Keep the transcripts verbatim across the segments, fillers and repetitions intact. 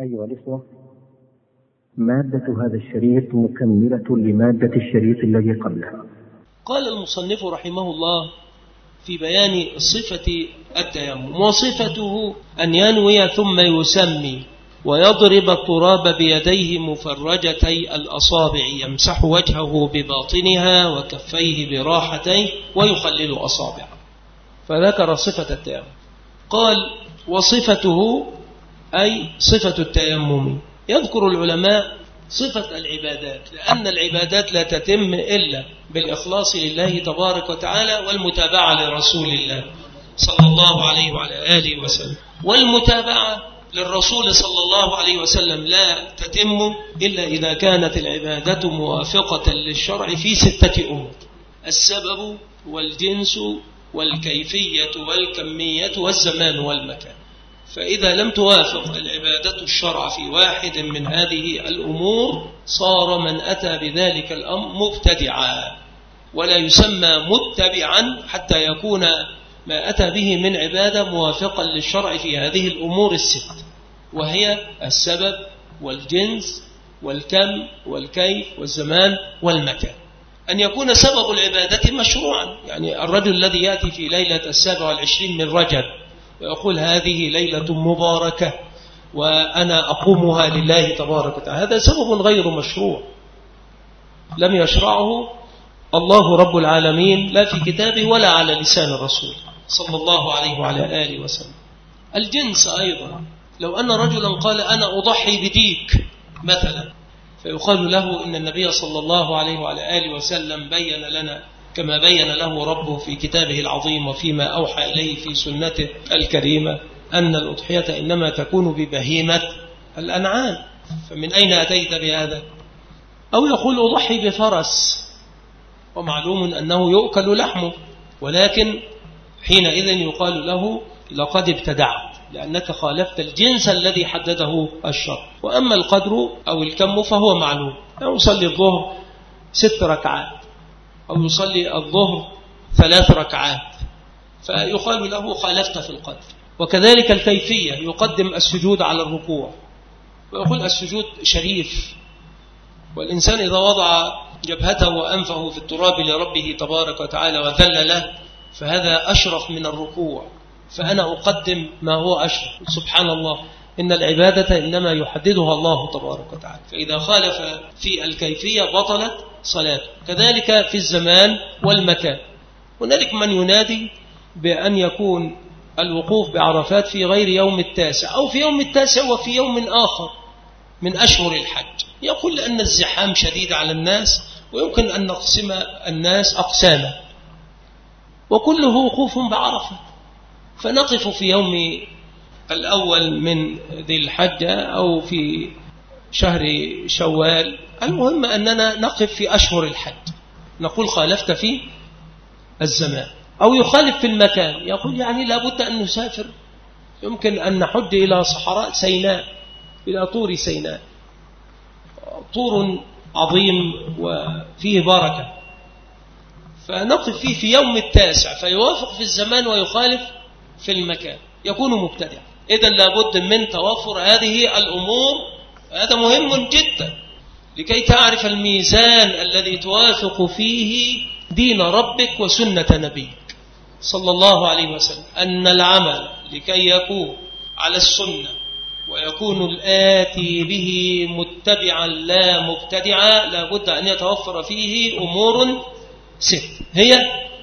أيها الإخوة، مادة هذا الشريط مكملة لمادة الشريط الذي قبله. قال المصنف رحمه الله في بيان صفة التيمم: وصفته أن ينوي ثم يسمي ويضرب التراب بيديه مفرجتي الأصابع، يمسح وجهه بباطنها وكفيه براحتيه ويخلل أصابعه. فذكر صفة التيمم. قال: وصفته أي صفة التيمم. يذكر العلماء صفة العبادات، لأن العبادات لا تتم إلا بالإخلاص لله تبارك وتعالى والمتابعة لرسول الله صلى الله عليه وعلى آله وسلم. والمتابعة للرسول صلى الله عليه وسلم لا تتم إلا إذا كانت العبادة موافقة للشرع في ستة أمور: السبب والجنس والكيفية والكمية والزمان والمكان. فإذا لم توافق العبادة الشرع في واحد من هذه الأمور صار من أتى بذلك الأمر مبتدعا، ولا يسمى متبعا حتى يكون ما أتى به من عبادة موافقا للشرع في هذه الأمور الست، وهي السبب والجنس والكم والكيف والزمان والمكان. أن يكون سبب العبادة مشروعا، يعني الرجل الذي يأتي في ليلة السابع والعشرين من رجب ويقول هذه ليلة مباركة وأنا أقومها لله تبارك وتعالى، هذا سبب غير مشروع لم يشرعه الله رب العالمين لا في كتابه ولا على لسان الرسول صلى الله عليه وعلى آله وسلم. الجنس أيضا، لو أن رجلا قال أنا أضحي بديك مثلا، فيقال له إن النبي صلى الله عليه وعلى آله وسلم بين لنا كما بين له ربه في كتابه العظيم وفيما أوحى إليه في سنته الكريمة أن الأضحية إنما تكون ببهيمة الأنعام، فمن أين أتيت بهذا؟ أو يقول أضحي بفرس، ومعلوم أنه يؤكل لحمه، ولكن حينئذ يقال له لقد ابتدعت، لأنك خالفت الجنس الذي حدده الشرع. وأما القدر أو الكم فهو معلوم، أو يصلي الظهر ست ركعات أو يصلي الظهر ثلاث ركعات، فيقال له خالفت في القدر. وكذلك الكيفية، يقدم السجود على الركوع ويقول السجود شريف، والإنسان إذا وضع جبهته وأنفه في التراب لربه تبارك وتعالى وذل له فهذا أشرف من الركوع، فأنا أقدم ما هو أشرف. سبحان الله، إن العبادة إنما يحددها الله تبارك وتعالى، فإذا خالف في الكيفية بطلت صلاته. كذلك في الزمان والمكان، هنالك من ينادي بأن يكون الوقوف بعرفات في غير يوم التاسع أو في يوم التاسع وفي يوم آخر من أشهر الحج، يقول لأن الزحام شديد على الناس ويمكن أن نقسم الناس أقساما، وكله وقوف بعرفة، فنقف في يوم الأول من ذي الحجة أو في شهر شوال، المهم أننا نقف في أشهر الحج. نقول خالفت في الزمان. أو يخالف في المكان، يقول يعني لابد أن نسافر، يمكن أن نحج إلى صحراء سيناء، إلى طور سيناء، طور عظيم وفيه بركة، فنقف فيه في يوم التاسع، فيوافق في الزمان ويخالف في المكان، يكون مبتدع. إذن لابد من توفر هذه الأمور، هذا مهم جدا لكي تعرف الميزان الذي توافق فيه دين ربك وسنة نبيك صلى الله عليه وسلم. أن العمل لكي يكون على السنة ويكون الآتي به متبعا لا مبتدعا لابد أن يتوفر فيه أمور ست، هي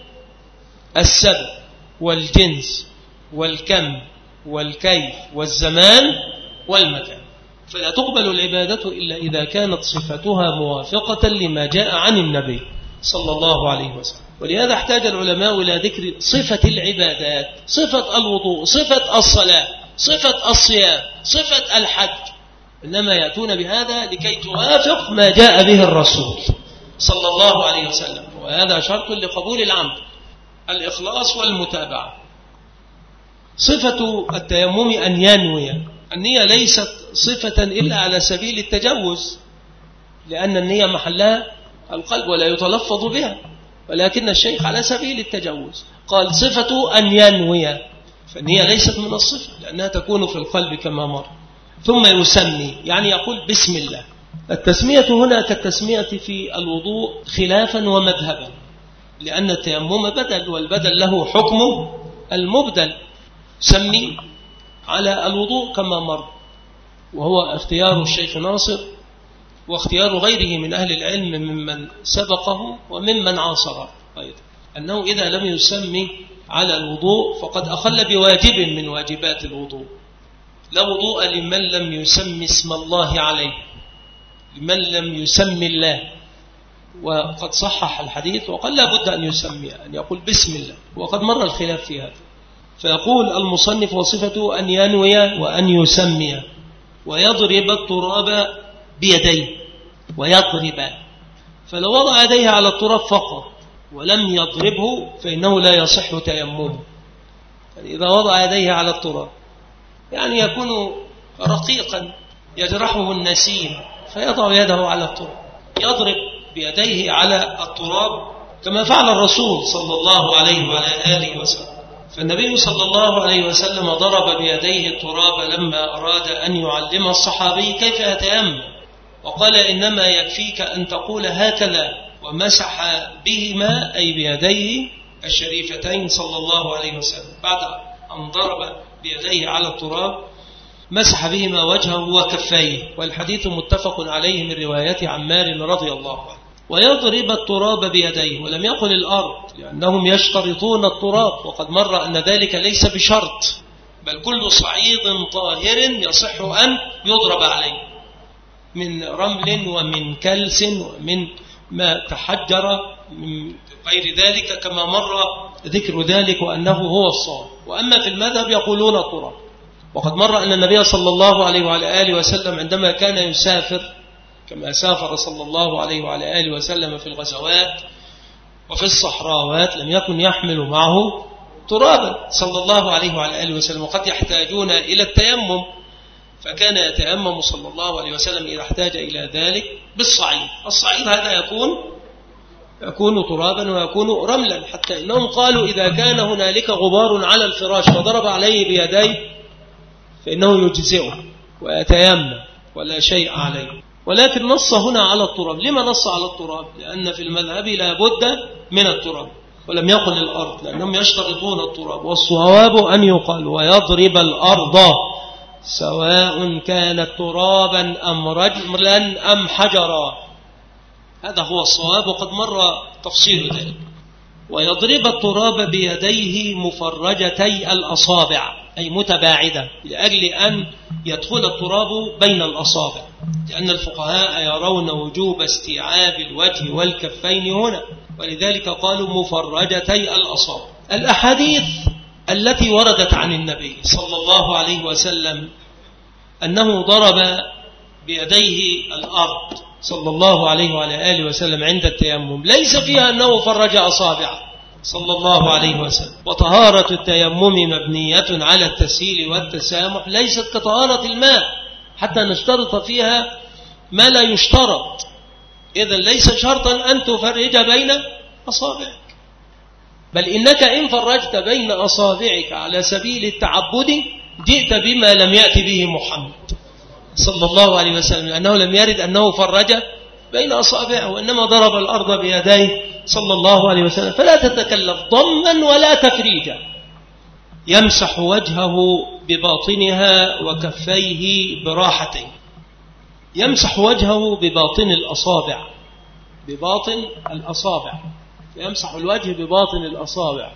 السبب والجنس والكم والكيف والزمان والمكان. فلا تقبل العبادة إلا إذا كانت صفتها موافقة لما جاء عن النبي صلى الله عليه وسلم. ولهذا احتاج العلماء إلى ذكر صفة العبادات، صفة الوضوء، صفة الصلاة، صفة الصيام، صفة الحج، إنما يأتون بهذا لكي توافق ما جاء به الرسول صلى الله عليه وسلم، وهذا شرط لقبول العمل، الإخلاص والمتابعة. صفة التيمم أن ينوي. النية ليست صفة إلا على سبيل التجوز، لأن النية محلها القلب ولا يتلفظ بها، ولكن الشيخ على سبيل التجوز قال صفة أن ينوي، فالنية ليست من الصفة لأنها تكون في القلب كما مر. ثم يسمي، يعني يقول بسم الله. التسمية هنا كالتسمية في الوضوء خلافا ومذهبا، لأن التيمم بدل، والبدل له حكم المبدل. سمي على الوضوء كما مر، وهو اختيار الشيخ ناصر واختيار غيره من أهل العلم ممن سبقه وممن عاصره أيضا، أنه إذا لم يسمي على الوضوء فقد أخل بواجب من واجبات الوضوء. لا وضوء لمن لم يسمي اسم الله عليه، لمن لم يسمي الله. وقد صحح الحديث وقال لا بد أن يسمي، أن يقول بسم الله، وقد مر الخلاف في هذا. فيقول المصنف وصفته أن ينوي وأن يسمي ويضرب التراب بيديه، ويضرب، فلو وضع يديه على التراب فقط ولم يضربه فإنه لا يصح تيممه. يعني إذا وضع يديه على التراب يعني يكون رقيقا يجرحه النسيم فيضع يده على التراب، يضرب بيديه على التراب كما فعل الرسول صلى الله عليه وعلى آله وسلم. فالنبي صلى الله عليه وسلم ضرب بيديه التراب لما أراد أن يعلم الصحابي كيف يتيمم، وقال إنما يكفيك أن تقول هكذا، ومسح بهما أي بيديه الشريفتين صلى الله عليه وسلم. بعد أن ضرب بيديه على التراب مسح بهما وجهه وكفيه، والحديث متفق عليه من رواية عمار رضي الله عنه. ويضرب التراب بيديه، ولم يقل الأرض لأنهم يشترطون التراب، وقد مر أن ذلك ليس بشرط، بل كل صعيد طاهر يصح أن يضرب عليه من رمل ومن كلس ومن ما تحجر من غير ذلك، كما مر ذكر ذلك وأنه هو الصواب. وأما في المذهب يقولون التراب. وقد مر أن النبي صلى الله عليه وعلى آله وسلم عندما كان يسافر، كما سافر صلى الله عليه وعلى آله وسلم في الغزوات وفي الصحراوات، لم يكن يحمل معه ترابا صلى الله عليه وعلى آله وسلم، وقد يحتاجون إلى التيمم، فكان يتيمم صلى الله عليه وسلم إذا احتاج إلى ذلك بالصعيد. الصعيد هذا يكون يكون ترابا ويكون رملا، حتى إنهم قالوا إذا كان هنالك غبار على الفراش فضرب عليه بيديه فإنه يجزئه ويتيمم ولا شيء عليه. ولكن نص هنا على التراب. لما نص على التراب؟ لأن في المذهب لا بد من التراب، ولم يقل الأرض لأنهم يشترطون التراب. والصواب أن يقال ويضرب الأرض سواء كانت ترابا أم رجلا أم حجرا، هذا هو الصواب، وقد مر تفصيل ذلك. ويضرب التراب بيديه مفرجتي الأصابع، أي متباعدة، لأجل أن يدخل التراب بين الأصابع، لأن الفقهاء يرون وجوب استيعاب الوجه والكفين هنا، ولذلك قالوا مفرجتي الأصابع. الأحاديث التي وردت عن النبي صلى الله عليه وسلم أنه ضرب بيديه الأرض صلى الله عليه وعلى آله وسلم عند التيمم ليس فيها أنه فرج أصابعه صلى الله عليه وسلم. وطهارة التيمم مبنية على التسهيل والتسامح، ليست كطهارة الماء حتى نشترط فيها ما لا يشترط. إذن ليس شرطا أن تفرج بين أصابعك، بل إنك إن فرجت بين أصابعك على سبيل التعبد جئت بما لم يأتي به محمد صلى الله عليه وسلم، لأنه لم يرد أنه فرج بين أصابعه، وإنما ضرب الأرض بيديه صلى الله عليه وسلم. فلا تتكلف ضما ولا تفريجا. يمسح وجهه بباطنها وكفيه براحتين. يمسح وجهه بباطن الأصابع، بباطن الأصابع، يمسح الوجه بباطن الأصابع،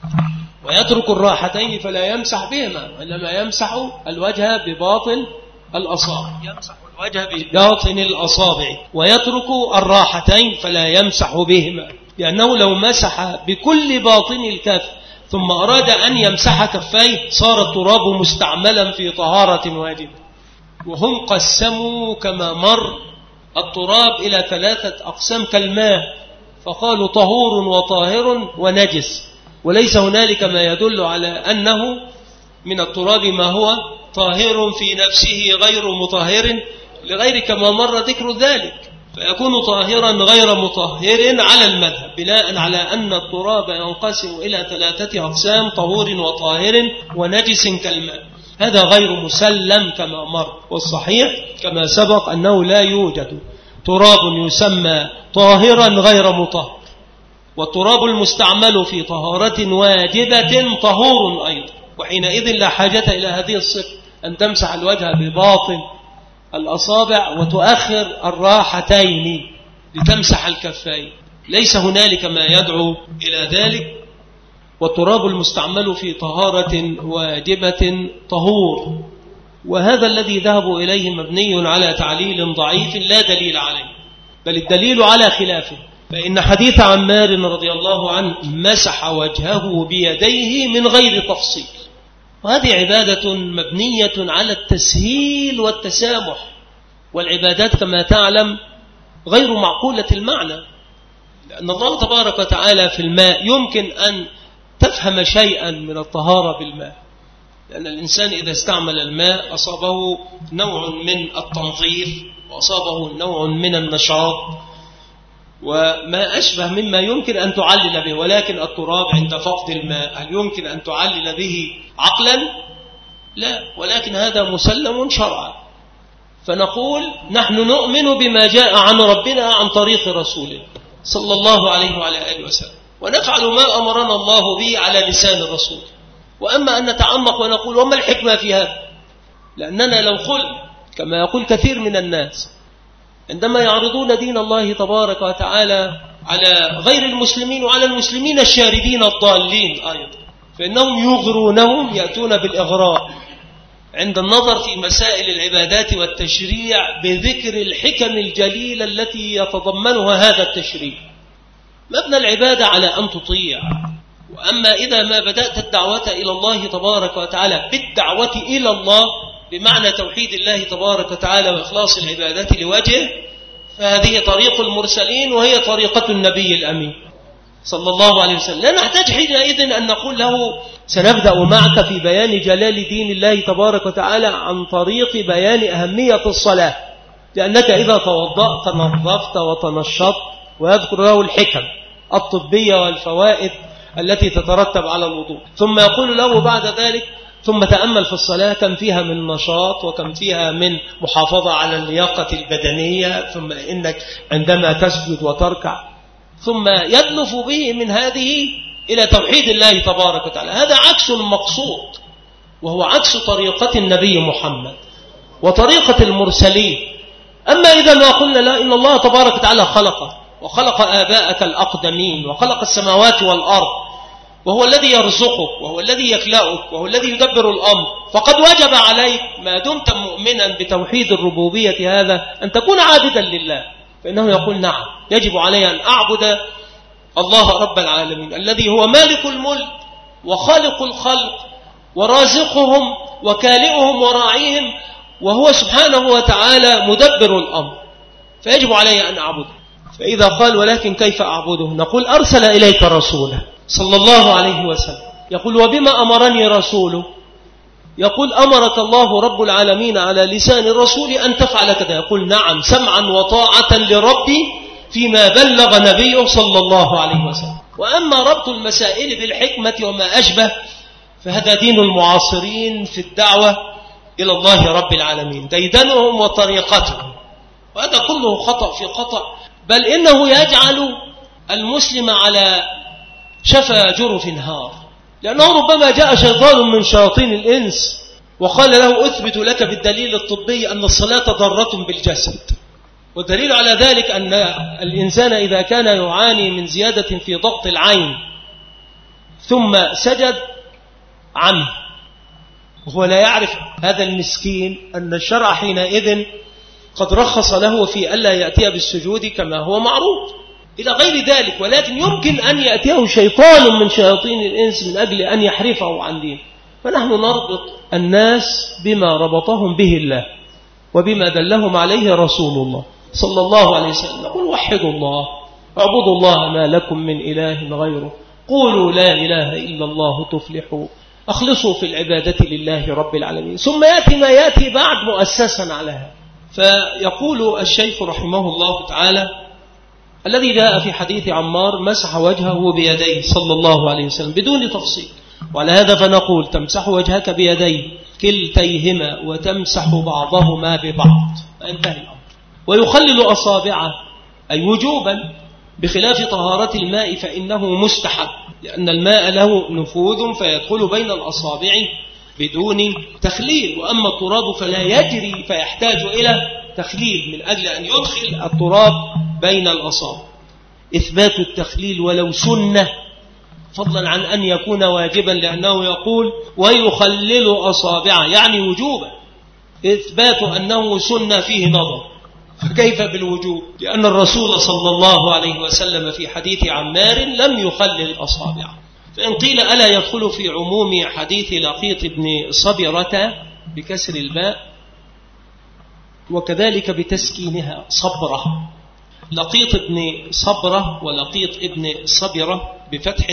ويترك الراحتين فلا يمسح بهما، وإنما يمسح الوجه بباطن الأصابع، يمسح الوجه بباطن الأصابع ويترك الراحتين فلا يمسح بهما، لأنه لو مسح بكل باطن الكف ثم أراد أن يمسح كفيه صار التراب مستعملا في طهارة واجبة. وهم قسموا كما مر التراب إلى ثلاثة أقسام كالماء، فقالوا طهور وطاهر ونجس، وليس هنالك ما يدل على أنه من التراب ما هو طاهر في نفسه غير مطهر لغير، كما مر ذكر ذلك، فيكون طاهرا غير مطهر على المذهب، بناء على أن التراب ينقسم إلى ثلاثة أقسام: طهور وطاهر ونجس كالماء. هذا غير مسلم كما مر، والصحيح كما سبق أنه لا يوجد تراب يسمى طاهرا غير مطهر، والتراب المستعمل في طهارة واجبة طهور أيضا، وحينئذ لا حاجة إلى هذه الصفة أن تمسح الوجه بباطن الأصابع وتؤخر الراحتين لتمسح الكفين، ليس هنالك ما يدعو إلى ذلك. والتراب المستعمل في طهارة واجبة طهور، وهذا الذي ذهبوا إليه مبني على تعليل ضعيف لا دليل عليه، بل الدليل على خلافه، فإن حديث عمار رضي الله عنه مسح وجهه بيديه من غير تفصيل، وهذه عبادة مبنية على التسهيل والتسامح، والعبادات كما تعلم غير معقولة المعنى، لأن الله تبارك وتعالى في الماء يمكن أن تفهم شيئا من الطهارة بالماء، لأن الإنسان إذا استعمل الماء أصابه نوع من التنظيف وأصابه نوع من النشاط وما أشبه مما يمكن أن تعلل به، ولكن التراب عند فقد الماء هل يمكن أن تعلل به عقلا؟ لا، ولكن هذا مسلم شرعا. فنقول نحن نؤمن بما جاء عن ربنا عن طريق رسوله صلى الله عليه وعلى آله وسلم، ونفعل ما أمرنا الله به على لسان الرسول. وأما أن نتعمق ونقول وما الحكمة في هذا، لأننا لو قلنا كما يقول كثير من الناس عندما يعرضون دين الله تبارك وتعالى على غير المسلمين وعلى المسلمين الشاردين الضالين أيضا، فإنهم يغرونهم، يأتون بالإغراء عند النظر في مسائل العبادات والتشريع بذكر الحكم الجليلة التي يتضمنها هذا التشريع. مبنى العبادة على أن تطيع، وأما إذا ما بدأت الدعوة إلى الله تبارك وتعالى بالدعوة إلى الله بمعنى توحيد الله تبارك وتعالى وإخلاص العبادة لوجهه، فهذه طريق المرسلين وهي طريقة النبي الأمين صلى الله عليه وسلم. لا نحتاج حينئذ أن نقول له سنبدأ معك في بيان جلال دين الله تبارك وتعالى عن طريق بيان أهمية الصلاة، لأنك إذا توضأت نظفت وتنشطت، ويذكر له الحكم الطبية والفوائد التي تترتب على الوضوء، ثم يقول له بعد ذلك ثم تأمل في الصلاة كم فيها من نشاط وكم فيها من محافظة على اللياقة البدنية، ثم إنك عندما تسجد وتركع، ثم يدلف به من هذه إلى توحيد الله تبارك وتعالى. هذا عكس المقصود، وهو عكس طريقة النبي محمد وطريقة المرسلين. أما إذا ما قلنا لا، إن الله تبارك وتعالى خلقك وخلق آباءك الأقدمين وخلق السماوات والأرض، وهو الذي يرزقك وهو الذي يخلقك وهو الذي يدبر الأمر، فقد وجب عليك ما دمت مؤمنا بتوحيد الربوبية هذا أن تكون عابدا لله. فإنه يقول نعم، يجب علي أن أعبد الله رب العالمين الذي هو مالك الملك وخالق الخلق ورازقهم وكالئهم وراعيهم، وهو سبحانه وتعالى مدبر الأمر، فيجب علي أن أعبده. فإذا قال ولكن كيف أعبده، نقول أرسل إليك رسوله صلى الله عليه وسلم، يقول وبما أمرني رسوله، يقول أمرك الله رب العالمين على لسان الرسول أن تفعل كذا، يقول نعم سمعا وطاعة لربي فيما بلغ نبيه صلى الله عليه وسلم. وأما ربط المسائل بالحكمة وما أشبه فهذا دين المعاصرين في الدعوة إلى الله رب العالمين، ديدنهم وطريقتهم، وهذا كله خطأ في خطأ، بل إنه يجعل المسلم على شفا جرف هار، لأنه ربما جاء شيطان من شياطين الإنس وقال له أثبت لك بالدليل الطبي أن الصلاة ضارة بالجسد، والدليل على ذلك أن الإنسان إذا كان يعاني من زيادة في ضغط العين ثم سجد عنه وهو لا يعرف، هذا المسكين أن الشرع حينئذ قد رخص له في ألا يأتي بالسجود كما هو معروف إلى غير ذلك، ولكن يمكن أن يأتيه شيطان من شياطين الإنس من أجل أن يحرفه عن دين. فنحن نربط الناس بما ربطهم به الله وبما دلهم عليه رسول الله صلى الله عليه وسلم. نقول وحدوا الله، اعبدوا الله ما لكم من إله غيره، قولوا لا إله إلا الله تفلحوا، أخلصوا في العبادة لله رب العالمين. ثم يأتي ما يأتي بعد مؤسسا على هذا. فيقول الشيخ رحمه الله تعالى الذي جاء في حديث عمار مسح وجهه بيديه صلى الله عليه وسلم بدون تفصيل، وعلى هذا فنقول تمسح وجهك بيديه كلتيهما وتمسح بعضهما ببعض، انتهى الأمر. ويخلل أصابعه أي وجوبا، بخلاف طهارة الماء فإنه مستحب، لأن الماء له نفوذ فيدخل بين الأصابع بدون تخليل، وأما التراب فلا يجري فيحتاج إلى تخليل من أجل أن يدخل التراب بين الأصابع. إثبات التخليل ولو سنة، فضلا عن أن يكون واجبا، لأنه يقول ويخلل أصابعه يعني وجوبا. إثبات أنه سنة فيه نظر، فكيف بالوجوب؟ لأن الرسول صلى الله عليه وسلم في حديث عمار لم يخلل أصابعه. فإن قيل ألا يدخل في عموم حديث لقيط بن صبرة بكسر الباء وكذلك بتسكينها صبرة، لقيط بن صبرة ولقيط ابن صبرة بفتح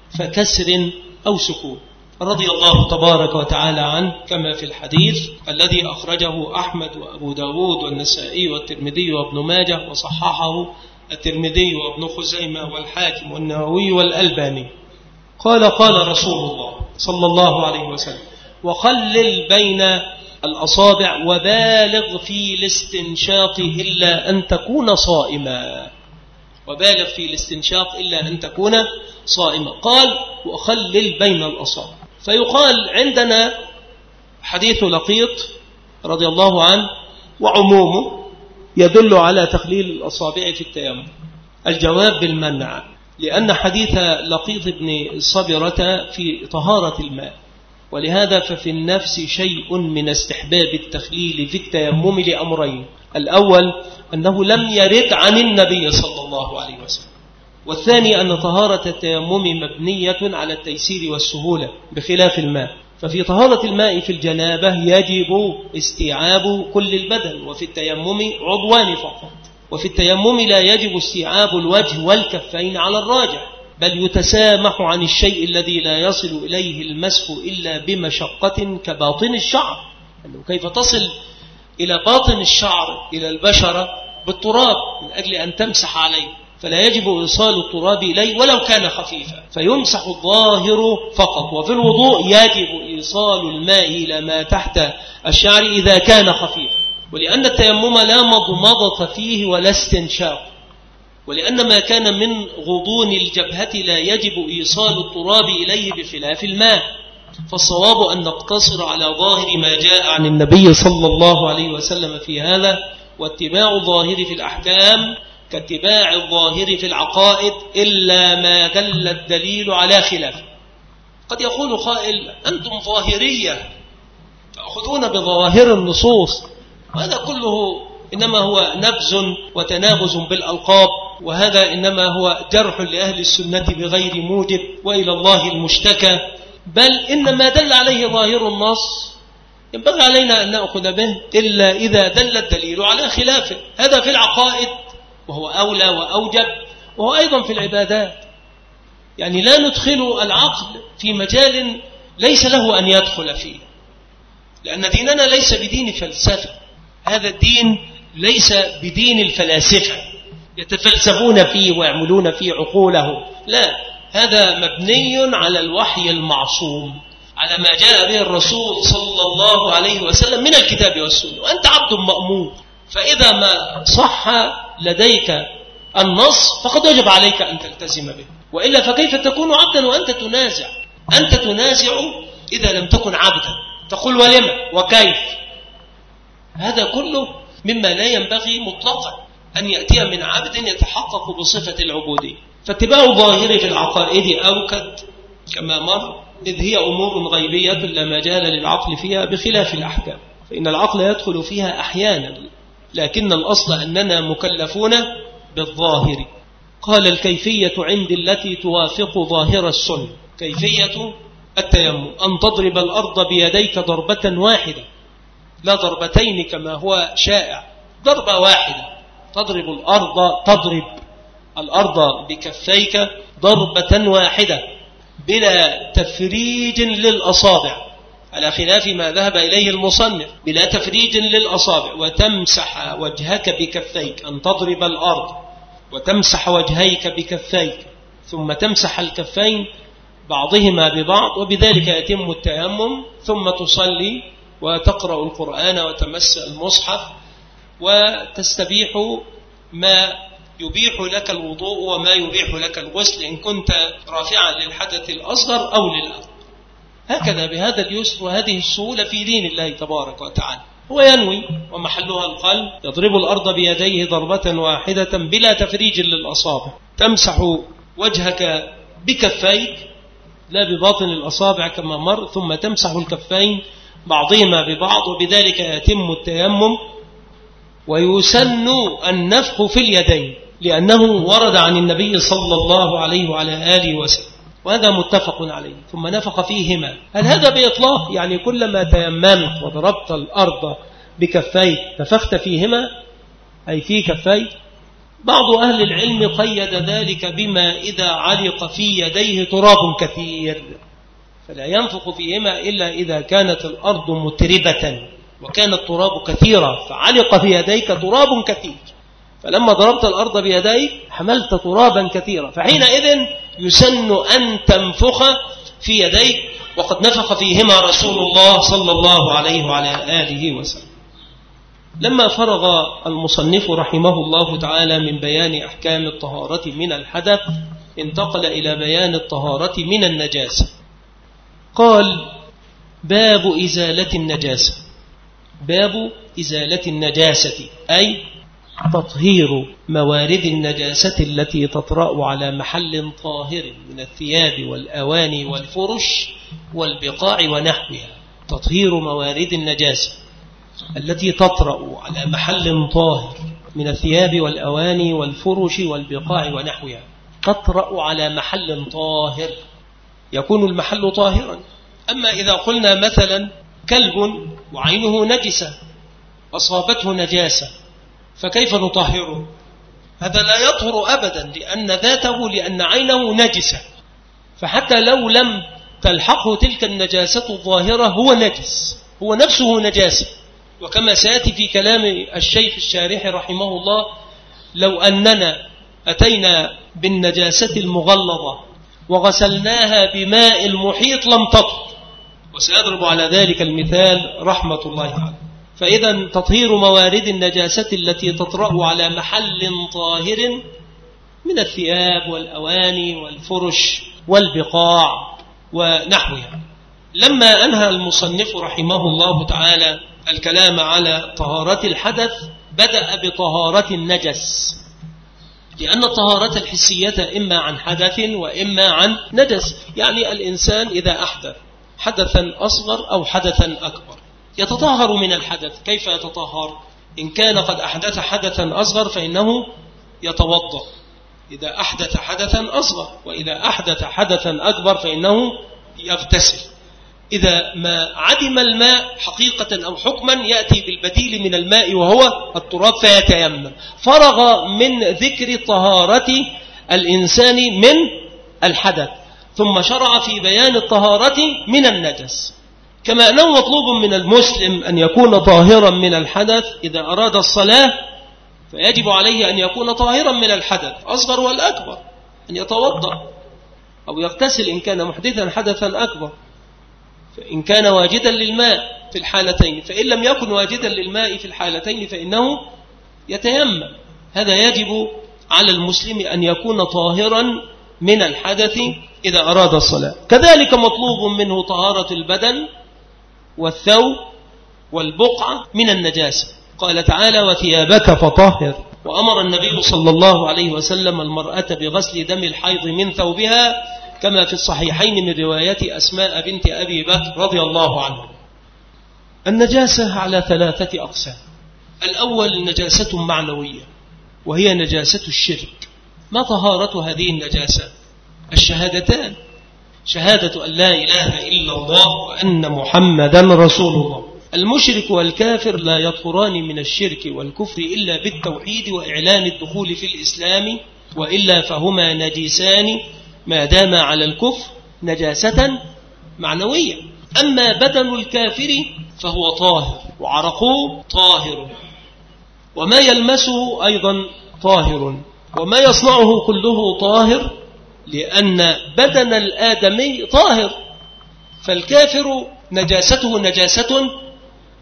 فكسر أو سكون، رضي الله تبارك وتعالى عنه، كما في الحديث الذي أخرجه أحمد وأبو داود والنسائي والترمذي وابن ماجه وصححه الترمذي وابن خزيمة والحاكم والنووي والألباني. قال قال رسول الله صلى الله عليه وسلم وخلل بين الأصابع وبالغ في الاستنشاق إلا أن تكون صائما، وبالغ في الاستنشاق إلا أن تكون صائما. قال وخلل بين الأصابع. فيقال عندنا حديث لقيط رضي الله عنه وعمومه يدل على تخليل الأصابع في التيمم. الجواب بالمنع، لأن حديث لقيط بن صبرة في طهارة الماء، ولهذا ففي النفس شيء من استحباب التخليل في التيمم لأمرين: الأول أنه لم يرد عن النبي صلى الله عليه وسلم، والثاني أن طهارة التيمم مبنية على التيسير والسهولة بخلاف الماء. ففي طهارة الماء في الجنابة يجب استيعاب كل البدن، وفي التيمم عضوان فقط. وفي التيمم لا يجب استيعاب الوجه والكفين على الراجح، بل يتسامح عن الشيء الذي لا يصل إليه المسح إلا بمشقة كباطن الشعر، أنه كيف تصل إلى باطن الشعر إلى البشرة بالتراب من أجل أن تمسح عليه، فلا يجب إيصال التراب إليه ولو كان خفيفا، فيمسح الظاهر فقط. وفي الوضوء يجب إيصال الماء إلى ما تحت الشعر إذا كان خفيفا، ولأن التيمم لا مضمضة فيه ولا استنشاق، ولأن ما كان من غضون الجبهة لا يجب إيصال التراب إليه بخلاف الماء. فالصواب أن نقتصر على ظاهر ما جاء عن النبي صلى الله عليه وسلم في هذا، واتباع الظاهر في الأحكام كاتباع الظاهر في العقائد إلا ما دل الدليل على خلافه. قد يقول قائل أنتم ظاهرية تأخذون بظواهر النصوص، وهذا كله إنما هو نبذ وتنابز بالألقاب، وهذا إنما هو جرح لأهل السنة بغير موجب وإلى الله المشتكى، بل إن ما دل عليه ظاهر النص ينبغي علينا أن نأخذ به إلا إذا دل الدليل على خلافه. هذا في العقائد وهو أولى وأوجب، وهو أيضا في العبادات. يعني لا ندخل العقل في مجال ليس له أن يدخل فيه، لأن ديننا ليس بدين فلسفة، هذا الدين ليس بدين الفلاسفة يتفلسفون فيه ويعملون فيه عقولهم، لا، هذا مبني على الوحي المعصوم، على ما جاء به الرسول صلى الله عليه وسلم من الكتاب والسنة، وأنت عبد مأمور، فإذا ما صح لديك النص فقد يجب عليك أن تلتزم به، وإلا فكيف تكون عبدا وأنت تنازع؟ أنت تنازع إذا لم تكن عبدا، تقول ولم وكيف. هذا كله مما لا ينبغي مطلقا أن يأتي من عبد يتحقق بصفة العبودية. فاتباع الظاهر في العقائد أوكد كما مر، إذ هي أمور غيبية لا مجال للعقل فيها بخلاف الأحكام، فإن العقل يدخل فيها أحيانا، لكن الأصل أننا مكلفون بالظاهر. قال الكيفية عندي التي توافق ظاهر السنة. كيفية التيمم أن تضرب الأرض بيديك ضربة واحدة، لا ضربتين كما هو شائع، ضربة واحدة، تضرب الأرض تضرب الأرض بكفيك ضربة واحدة بلا تفريج للأصابع، على خلاف ما ذهب إليه المصنف، بلا تفريج للأصابع. وتمسح وجهك بكفيك، أن تضرب الأرض وتمسح وجهيك بكفيك، ثم تمسح الكفين بعضهما ببعض، وبذلك يتم التيمم، ثم تصلي وتقرأ القرآن وتمس المصحف وتستبيح ما يبيح لك الوضوء وما يبيح لك الغسل إن كنت رافعا للحدث الأصغر أو للأكبر. هكذا بهذا اليسر وهذه السهولة في دين الله تبارك وتعالى. هو ينوي ومحلها القلب، يضرب الأرض بيديه ضربة واحدة بلا تفريج للأصابع، تمسح وجهك بكفيك لا بباطن الأصابع كما مر، ثم تمسح الكفين بعضهما ببعض، وبذلك يتم التيمم. ويسن النفخ في اليدين لأنه ورد عن النبي صلى الله عليه وعلى آله وسلم، وهذا متفق عليه. ثم نفخ فيهما. هل هذا بإطلاق يعني كلما تيممت وضربت الأرض بكفيك نفخت فيهما أي في كفيك؟ بعض أهل العلم قيد ذلك بما إذا علق في يديه تراب كثير، فلا ينفخ فيهما إلا إذا كانت الأرض متربة وكان التراب كثيرا، فعلق في يديك تراب كثير، فلما ضربت الأرض بيديك حملت ترابا كثيرا، فحينئذ يسن أن تنفخ في يديك، وقد نفخ فيهما رسول الله صلى الله عليه وعلى آله وسلم. لما فرغ المصنف رحمه الله تعالى من بيان أحكام الطهارة من الحدث، انتقل إلى بيان الطهارة من النجاسة. قال: باب إزالة النجاسة. باب إزالة النجاسة أي تطهير موارد النجاسة التي تطرأ على محل طاهر من الثياب والأواني والفرش والبقاع ونحوها. تطهير موارد النجاسة التي تطرأ على محل طاهر من الثياب والأواني والفرش والبقاع ونحوها. تطرأ على محل طاهر، يكون المحل طاهرا. أما إذا قلنا مثلا كلب وعينه نجسة أصابته نجاسة، فكيف نطهره؟ هذا لا يطهر أبدا، لأن ذاته لأن عينه نجسة، فحتى لو لم تلحقه تلك النجاسة الظاهرة هو نجس، هو نفسه نجاسة. وكما سيأتي في كلام الشيخ الشارح رحمه الله: لو أننا أتينا بالنجاسة المغلظة وغسلناها بماء المحيط لم تطهر، وسيضرب على ذلك المثال رحمة الله عليه. فإذا تطهير موارد النجاسة التي تطرأ على محل طاهر من الثياب والأواني والفرش والبقاع ونحوها. لما أنهى المصنف رحمه الله تعالى الكلام على طهارة الحدث، بدأ بطهارة النجس، لأن الطهارة الحسية إما عن حدث وإما عن نجس. يعني الإنسان إذا أحدث حدثا أصغر أو حدثا أكبر يتطهر من الحدث. كيف يتطهر؟ إن كان قد أحدث حدثا أصغر فإنه يتوضأ إذا أحدث حدثا أصغر، وإذا أحدث حدثا أكبر فإنه يغتسل. إذا ما عدم الماء حقيقة أو حكما يأتي بالبديل من الماء وهو التراب فيتيمم. فرغ من ذكر طهارة الإنسان من الحدث، ثم شرع في بيان الطهارة من النجس. كما أنه مطلوب من المسلم أن يكون طاهرا من الحدث إذا أراد الصلاة، فيجب عليه أن يكون طاهرا من الحدث أصغر والأكبر، أن يتوضأ أو يغتسل إن كان محدثا حدثا أكبر، فإن كان واجدا للماء في الحالتين، فإن لم يكن واجدا للماء في الحالتين فإنه يتيمم. هذا يجب على المسلم أن يكون طاهرا من الحدث إذا أراد الصلاة. كذلك مطلوب منه طهارة البدن والثوب والبقعة من النجاسة. قال تعالى: وثيابك فطهر. وأمر النبي صلى الله عليه وسلم المرأة بغسل دم الحيض من ثوبها، كما في الصحيحين من رواية أسماء بنت أبي بكر رضي الله عنه. النجاسة على ثلاثة أقسام. الأول نجاسة معنوية، وهي نجاسة الشرك. ما طهارة هذه النجاسة؟ الشهادتان، شهادة أن لا إله إلا الله وأن محمدا رسول الله. المشرك والكافر لا يطهران من الشرك والكفر إلا بالتوحيد وإعلان الدخول في الإسلام، وإلا فهما نجسان ما دام على الكفر نجاسة معنوية. أما بدن الكافر فهو طاهر، وعرقه طاهر، وما يلمسه أيضا طاهر، وما يصنعه كله طاهر، لأن بدن الآدمي طاهر. فالكافر نجاسته نجاسة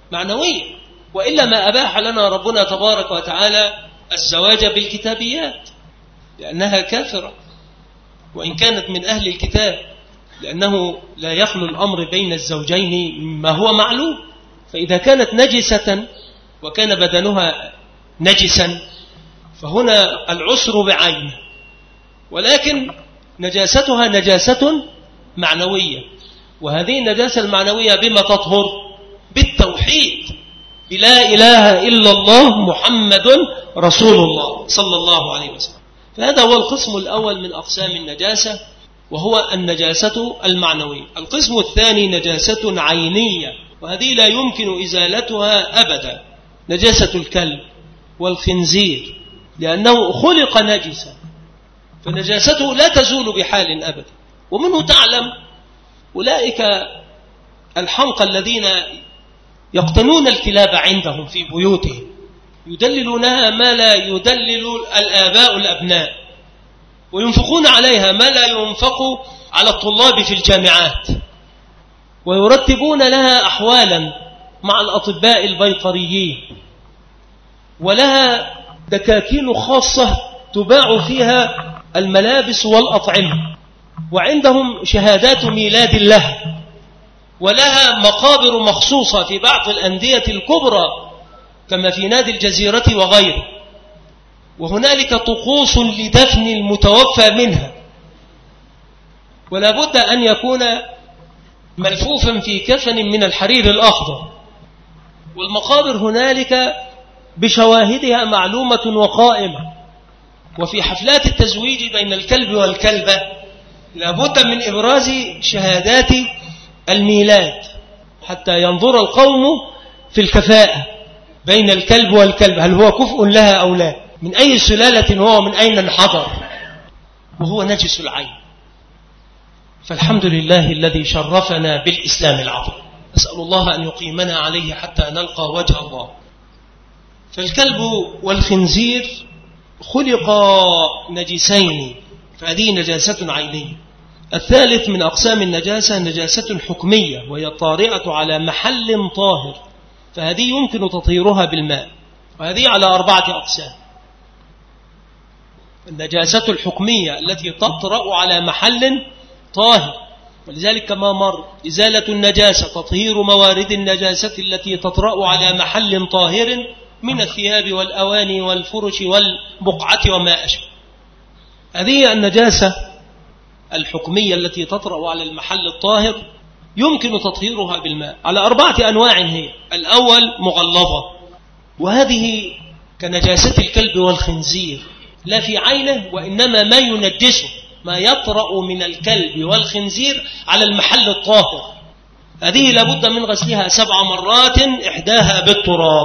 معنوية، وإلا ما أباح لنا ربنا تبارك وتعالى الزواج بالكتابيات لأنها كافرة وإن كانت من أهل الكتاب، لأنه لا يخلو الأمر بين الزوجين ما هو معلوم. فإذا كانت نجسة وكان بدنها نجسا فهنا العسر بعينه، ولكن نجاستها نجاسة معنوية، وهذه النجاسة المعنوية بما تطهر؟ بالتوحيد، لا إله إلا الله محمد رسول الله صلى الله عليه وسلم. فهذا هو القسم الأول من أقسام النجاسة، وهو النجاسة المعنوية. القسم الثاني نجاسة عينية، وهذه لا يمكن إزالتها أبدا، نجاسة الكلب والخنزير، لأنه خلق نجسا، فنجاسته لا تزول بحال أبدا. ومنه تعلم أولئك الحمقى الذين يقتنون الكلاب عندهم في بيوتهم، يدللونها ما لا يدلل الآباء الأبناء، وينفقون عليها ما لا ينفق على الطلاب في الجامعات، ويرتبون لها أحوالا مع الأطباء البيطريين، ولها دكاكين خاصة تباع فيها الملابس والأطعمة، وعندهم شهادات ميلاد لها، ولها مقابر مخصوصة في بعض الأندية الكبرى كما في نادي الجزيرة وغيره، وهنالك طقوس لدفن المتوفى منها، ولا بد أن يكون ملفوفا في كفن من الحرير الأخضر. والمقابر هنالك بشواهدها معلومة وقائمة. وفي حفلات التزويج بين الكلب والكلبة لا بد من إبراز شهادات الميلاد حتى ينظر القوم في الكفاءة بين الكلب والكلب، هل هو كفء لها أو لا، من أي سلالة هو، من أين انحدر، وهو نجس العين. فالحمد لله الذي شرفنا بالإسلام العظيم، أسأل الله أن يقيمنا عليه حتى نلقى وجه الله. فالكلب والخنزير خلقا نجسين، فهذه نجاسة عينية. الثالث من أقسام النجاسة نجاسة حكمية، وهي طارئة على محل طاهر، فهذه يمكن تطهيرها بالماء، وهذه على أربعة أقسام. النجاسة الحكمية التي تطرأ على محل طاهر، ولذلك كما مر إزالة النجاسة تطهير موارد النجاسة التي تطرأ على محل طاهر من الثياب والأواني والفرش والبقعة وما أشبه. هذه النجاسة الحكمية التي تطرأ على المحل الطاهر يمكن تطهيرها بالماء على أربعة أنواع هي. الأول مغلظة، وهذه كنجاسة الكلب والخنزير، لا في عينه وإنما ما ينجسه، ما يطرأ من الكلب والخنزير على المحل الطاهر، هذه لابد من غسلها سبع مرات إحداها بالتراب.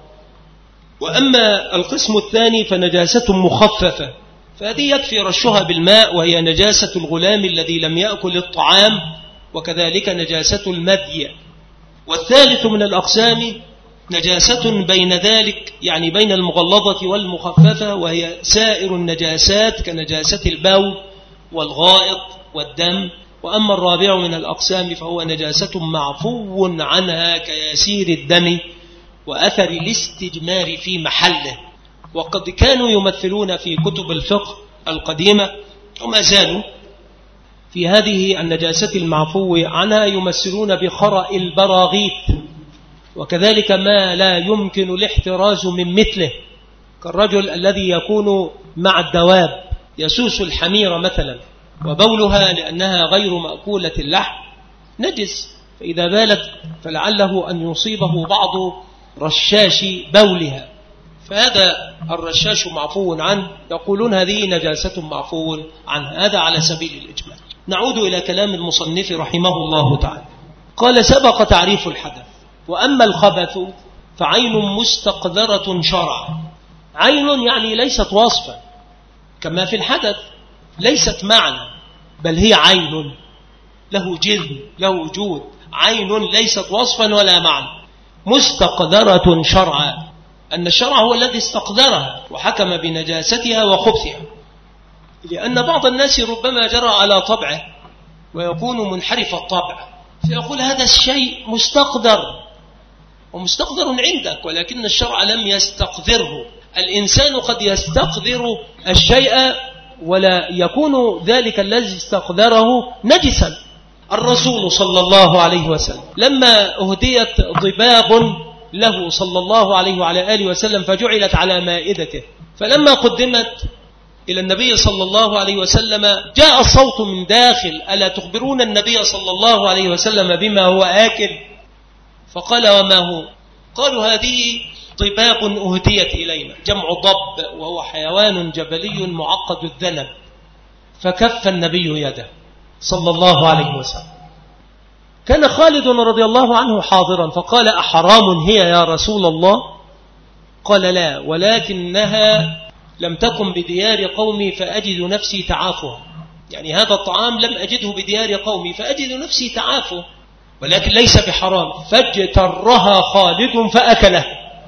وأما القسم الثاني فنجاسة مخففة، فهذه يكفي رشها بالماء، وهي نجاسة الغلام الذي لم يأكل الطعام، وكذلك نجاسة المدي. والثالث من الأقسام نجاسة بين ذلك، يعني بين المغلظة والمخففة، وهي سائر النجاسات كنجاسة البول والغائط والدم. وأما الرابع من الأقسام فهو نجاسة معفو عنها كيسير الدم وأثر الاستجمار في محله. وقد كانوا يمثلون في كتب الفقه القديمة وما زالوا في هذه النجاسة المعفو عنها يمثلون بخرأ البراغيث، وكذلك ما لا يمكن الاحتراز من مثله، كالرجل الذي يكون مع الدواب يسوس الحمير مثلا، وبولها لأنها غير مأكولة اللحم نجس، فإذا بالت فلعله أن يصيبه بعض رشاش بولها، فهذا الرشاش معفو عنه، يقولون هذه نجاسة معفو عنها. هذا على سبيل الإجمال. نعود إلى كلام المصنف رحمه الله تعالى. قال: سبق تعريف الحدث. وأما الخبث فعين مستقذرة شرعا. عين يعني ليست وصفا كما في الحدث، ليست معنى، بل هي عين له جذب له وجود، عين ليست وصفا ولا معنى، مستقذرة شرعا، أن الشرع هو الذي استقدرها وحكم بنجاستها وخبثها. لأن بعض الناس ربما جرى على طبعه ويكون منحرف الطبع، فيقول هذا الشيء مستقدر، ومستقذر عندك، ولكن الشرع لم يستقذره. الإنسان قد يستقذر الشيء ولا يكون ذلك الذي استقذره نجسا. الرسول صلى الله عليه وسلم لما أهديت ضباغ له صلى الله عليه وعلى آله وسلم فجعلت على مائدته، فلما قدمت إلى النبي صلى الله عليه وسلم جاء الصوت من داخل: ألا تخبرون النبي صلى الله عليه وسلم بما هو آكل؟ فقال: وما هو؟ قالوا: هذه ضباغ أهديت إلينا، جمع ضب، وهو حيوان جبلي معقد الذنب. فكف النبي يده صلى الله عليه وسلم. كان خالد رضي الله عنه حاضرا فقال: أحرام هي يا رسول الله؟ قال: لا، ولكنها لم تكن بديار قومي فأجد نفسي تعافها. يعني هذا الطعام لم أجده بديار قومي فأجد نفسي تعافه، ولكن ليس بحرام. فاجترها خالد فأكله،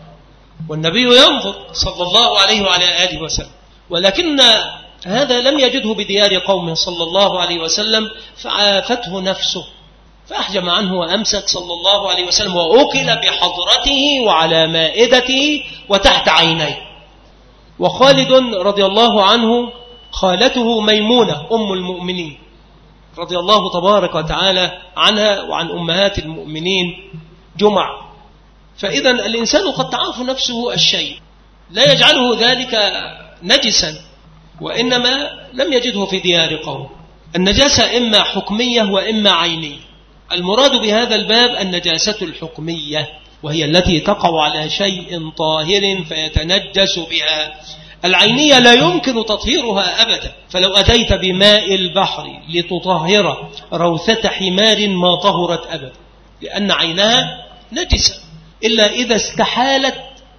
والنبي ينظر صلى الله عليه وعلى آله وسلم، ولكن هذا لم يجده بديار قومه صلى الله عليه وسلم فعافته نفسه، فأحجم عنه وأمسك صلى الله عليه وسلم، وأكل بحضرته وعلى مائدته وتحت عينيه. وخالد رضي الله عنه خالته ميمونة أم المؤمنين رضي الله تبارك وتعالى عنها وعن أمهات المؤمنين جمع. فإذا الإنسان قد تعاف نفسه الشيء لا يجعله ذلك نجسا، وإنما لم يجده في ديار قوم. النجاسة إما حكمية وإما عينية. المراد بهذا الباب النجاسة الحكمية، وهي التي تقع على شيء طاهر فيتنجس بها. العينية لا يمكن تطهيرها أبدا، فلو أتيت بماء البحر لتطهر روثة حمار ما طهرت أبدا، لأن عينها نجسة، إلا إذا استحالت،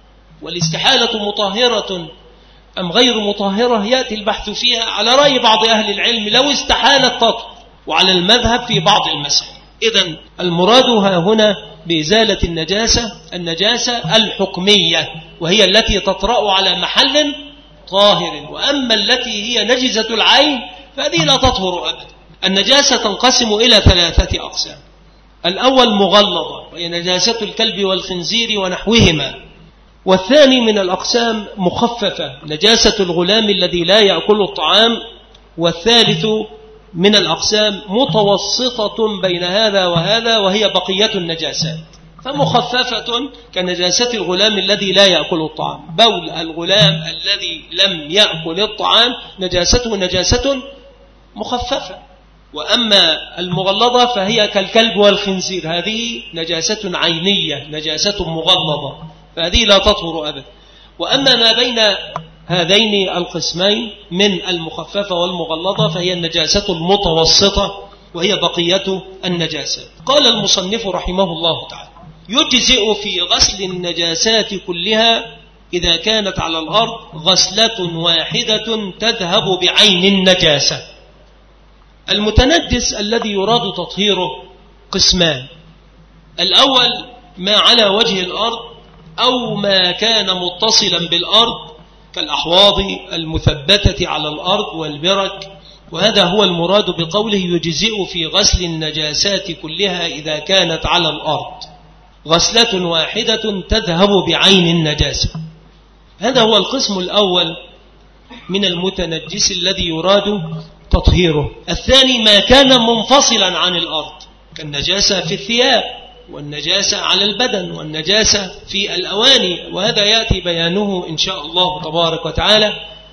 والاستحالة مطهرة أم غير مطهرة يأتي البحث فيها على رأي بعض أهل العلم لو استحالت تطهر، وعلى المذهب في بعض المسائل. إذن المراد ها هنا بإزالة النجاسة النجاسة الحكمية، وهي التي تطرأ على محل طاهر. وأما التي هي نجسة العين فهذه لا تطهر أبدا. النجاسة تنقسم إلى ثلاثة أقسام. الأول مغلظة، وهي نجاسة الكلب والخنزير ونحوهما. والثاني من الأقسام مخففة، نجاسة الغلام الذي لا يأكل الطعام. والثالث من الأقسام متوسطة بين هذا وهذا، وهي بقية النجاسات. فمخففة كنجاسة الغلام الذي لا يأكل الطعام، بول الغلام الذي لم يأكل الطعام نجاسته نجاسة مخففة. وأما المغلظة فهي كالكلب والخنزير، هذه نجاسة عينية، نجاسة مغلظة، فهذه لا تطهر أبدا. وأما ما بين هذين القسمين من المخففة والمغلظة فهي النجاسة المتوسطة، وهي بقية النجاسات. قال المصنف رحمه الله تعالى: يجزئ في غسل النجاسات كلها إذا كانت على الأرض غسلة واحدة تذهب بعين النجاسة. المتنجس الذي يراد تطهيره قسمان: الأول ما على وجه الأرض أو ما كان متصلا بالأرض كالأحواض المثبتة على الأرض والبرك، وهذا هو المراد بقوله يجزئ في غسل النجاسات كلها إذا كانت على الأرض غسلة واحدة تذهب بعين النجاسة. هذا هو القسم الأول من المتنجس الذي يراد تطهيره. الثاني ما كان منفصلا عن الأرض كالنجاسة في الثياب، والنجاسة على البدن، والنجاسة في الأواني، وهذا يأتي بيانه إن شاء الله تبارك وتعالى،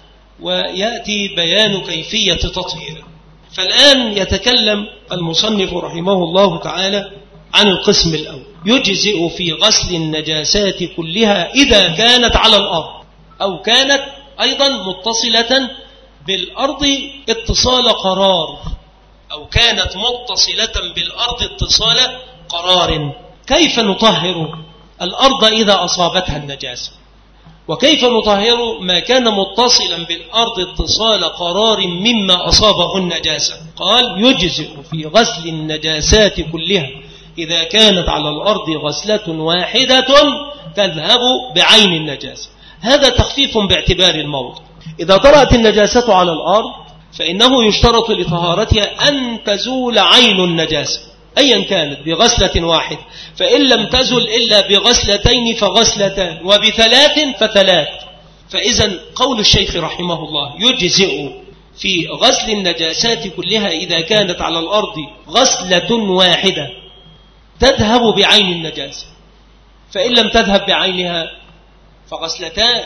ويأتي بيان كيفية تطهيره. فالآن يتكلم المصنف رحمه الله تعالى عن القسم الأول: يجزئ في غسل النجاسات كلها إذا كانت على الأرض أو كانت أيضا متصلة بالأرض اتصال قرار، أو كانت متصلة بالأرض اتصال قرار. كيف نطهر الأرض إذا أصابتها النجاسة؟ وكيف نطهر ما كان متصلا بالأرض اتصال قرار مما أصابه النجاسة؟ قال: يجزئ في غسل النجاسات كلها إذا كانت على الأرض غسلة واحدة تذهب بعين النجاسة. هذا تخفيف باعتبار الموضع. إذا طرأت النجاسة على الأرض فإنه يشترط لطهارتها أن تزول عين النجاسة، أيا كانت بغسلة واحدة، فإن لم تزل إلا بغسلتين فغسلتان، وبثلاث فثلاث. فإذا قول الشيخ رحمه الله يجزئ في غسل النجاسات كلها إذا كانت على الأرض غسلة واحدة تذهب بعين النجاسة، فإن لم تذهب بعينها فغسلتان،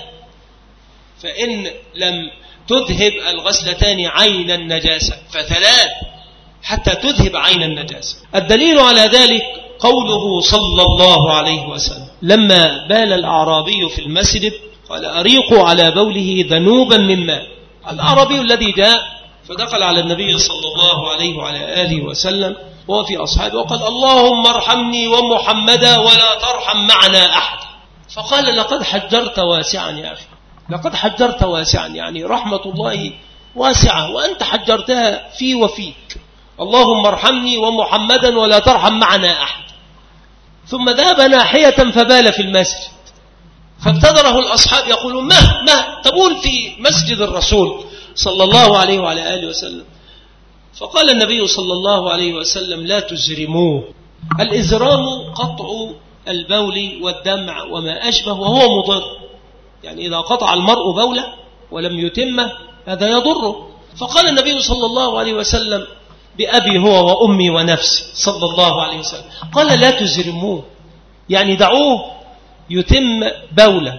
فإن لم تذهب الغسلتان عين النجاسة فثلاث حتى تذهب عين النجاسة. الدليل على ذلك قوله صلى الله عليه وسلم لما بال الأعرابي في المسجد قال أريقوا على بوله ذنوبا من ماء. الأعرابي الذي جاء فدخل على النبي صلى الله عليه وعلى آله وسلم وهو في أصحابه وقال اللهم ارحمني ومحمدا ولا ترحم معنا أحد. فقال لقد حجرت واسعا يا أخي، لقد حجرت واسعا، يعني رحمة الله واسعة وأنت حجرتها في وفيك، اللهم ارحمني ومحمدا ولا ترحم معنا أحد. ثم ذهب ناحية فبال في المسجد، فابتدره الأصحاب يقولون ما ما تبول في مسجد الرسول صلى الله عليه وعلى آله وسلم. فقال النبي صلى الله عليه وسلم لا تزرموه. الإزرام قطع البول والدمع وما أشبه وهو مضر، يعني إذا قطع المرء بوله ولم يتمه هذا يضره. فقال النبي صلى الله عليه وسلم بأبي هو وأمي ونفسي صلى الله عليه وسلم قال لا تزرموه، يعني دعوه يتم بوله.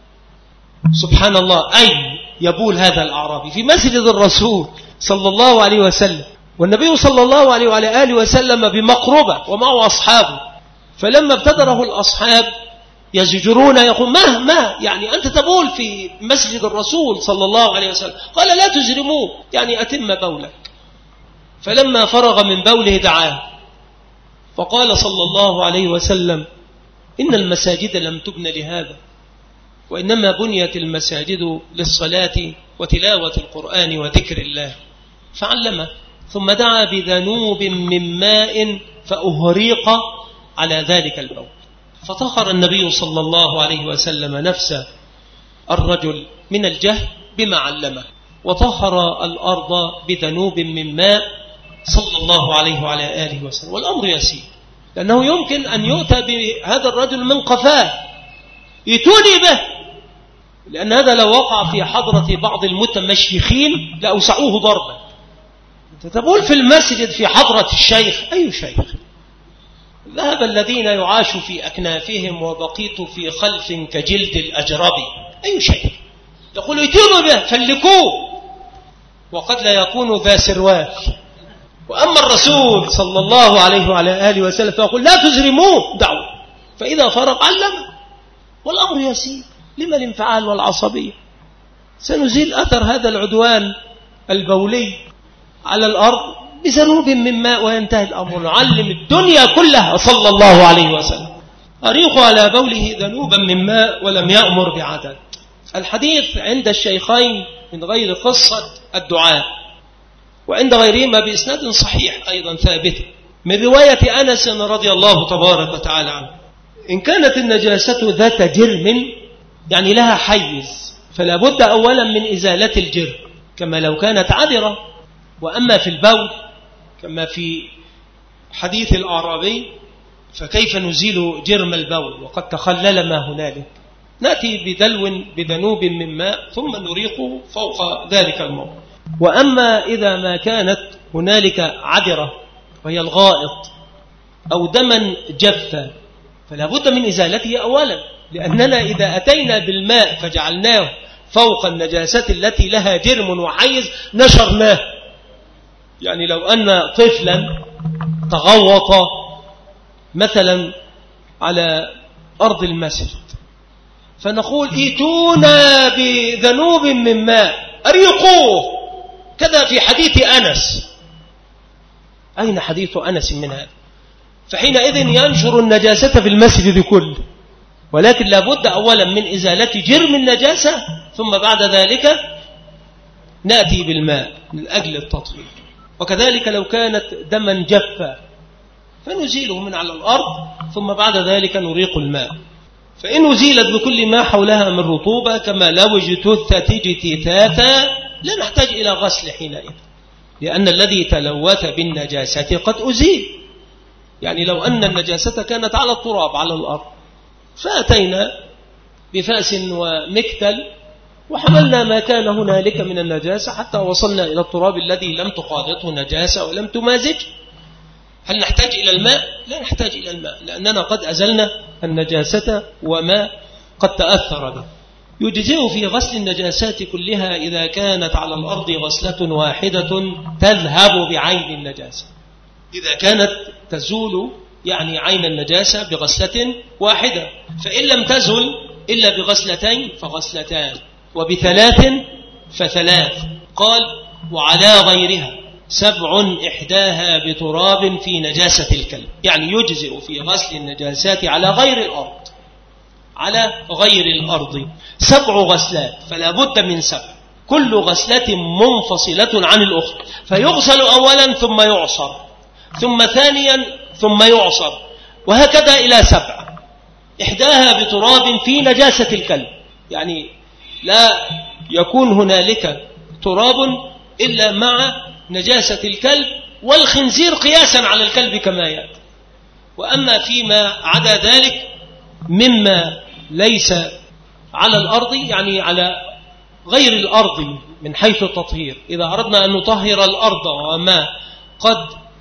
سبحان الله، أي يبول هذا الأعرابي في مسجد الرسول صلى الله عليه وسلم، والنبي صلى الله عليه وعلى آله وسلم بمقربة ومعه أصحابه. فلما ابتدره الأصحاب يزجرون يقول ما ما يعني أنت تبول في مسجد الرسول صلى الله عليه وسلم. قال لا تزرموه، يعني أتم بولك. فلما فرغ من بوله دعاه فقال صلى الله عليه وسلم إن المساجد لم تبن لهذا، وإنما بنيت المساجد للصلاة وتلاوة القرآن وذكر الله. فعلمه ثم دعا بذنوب من ماء فأهريق على ذلك البول. فطهر النبي صلى الله عليه وسلم نفس الرجل من الجهل بما علمه، وطهر الأرض بذنوب من ماء صلى الله عليه وعلى آله وسلم. والأمر يسير، لأنه يمكن أن يؤتى بهذا الرجل من قفاه يتوني به، لأن هذا لو وقع في حضرة بعض المتمشيخين لأوسعوه ضربا. أنت تقول في المسجد في حضرة الشيخ، أي شيخ؟ ذهب الذين يعاش في أكنافهم وبقيت في خلف كجلد الأجربي، أي شيخ؟ يقول يتونوا به فلكوه، وقد لا يكون ذا سروال. وأما الرسول صلى الله عليه وعلى آله وسلم فيقول لا تزرموه، دعوه، فإذا فرق علمه. والأمر يسير، لما الانفعال والعصبية؟ سنزيل أثر هذا العدوان البولي على الأرض بذنوب من ماء وينتهي الأمر. نعلم الدنيا كلها صلى الله عليه وسلم أريق على بوله ذنوبا من ماء ولم يأمر بعدد. الحديث عند الشيخين من غير قصة الدعاء، وعند غيرهما بإسناد صحيح أيضا ثابت من رواية أنس رضي الله تبارك وتعالى عنه. إن كانت النجاسة ذات جرم يعني لها حيز، فلا بد أولا من إزالة الجرم كما لو كانت عذرة. وأما في البول كما في حديث الأعرابي فكيف نزيل جرم البول وقد تخلل ما هنالك؟ نأتي بدلو بذنوب من ماء ثم نريقه فوق ذلك الموضع. وأما إذا ما كانت هنالك عذرة وهي الغائط أو دما جفا فلا بد من إزالته أولا، لأننا إذا أتينا بالماء فجعلناه فوق النجاسة التي لها جرم وحيز نشرناه. يعني لو أن طفلا تغوط مثلا على أرض المسجد فنقول ائتونا بذنوب من ماء أريقوه، كذا في حديث أنس. أين حديث أنس من هذا؟ فحينئذ ينشر النجاسة في المسجد كله. ولكن لابد أولا من إزالة جرم النجاسة ثم بعد ذلك نأتي بالماء من أجل التطهير. وكذلك لو كانت دما جفا فنزيله من على الأرض ثم بعد ذلك نريق الماء. فإن أزيلت بكل ما حولها من رطوبة كما لو اجتثت اجتثاثا لا نحتاج إلى غسل حينئذ، لأن الذي تلوث بالنجاسة قد أزيل. يعني لو أن النجاسة كانت على التراب على الأرض، فأتينا بفأس ومكتل وحملنا ما كان هنالك من النجاسة حتى وصلنا إلى التراب الذي لم تخالطه نجاسة ولم تمازج، هل نحتاج إلى الماء؟ لا نحتاج إلى الماء، لأننا قد أزلنا النجاسة وما قد تأثر به. يجزئ في غسل النجاسات كلها إذا كانت على الأرض غسلة واحدة تذهب بعين النجاسة، إذا كانت تزول يعني عين النجاسة بغسلة واحدة، فإن لم تزل إلا بغسلتين فغسلتان، وبثلاث فثلاث. قال وعلى غيرها سبع إحداها بتراب في نجاسة الكلب، يعني يجزئ في غسل النجاسات على غير الأرض، على غير الأرض سبع غسلات، فلا بد من سبع، كل غسلة منفصلة عن الأخرى، فيغسل أولا ثم يعصر ثم ثانيا ثم يعصر، وهكذا إلى سبع. إحداها بتراب في نجاسة الكلب، يعني لا يكون هنالك تراب إلا مع نجاسة الكلب والخنزير قياسا على الكلب كما يأتي. وأما فيما عدا ذلك مما ليس على الأرض، يعني على غير الأرض من حيث التطهير، إذا أردنا أن نطهر الأرض وما قد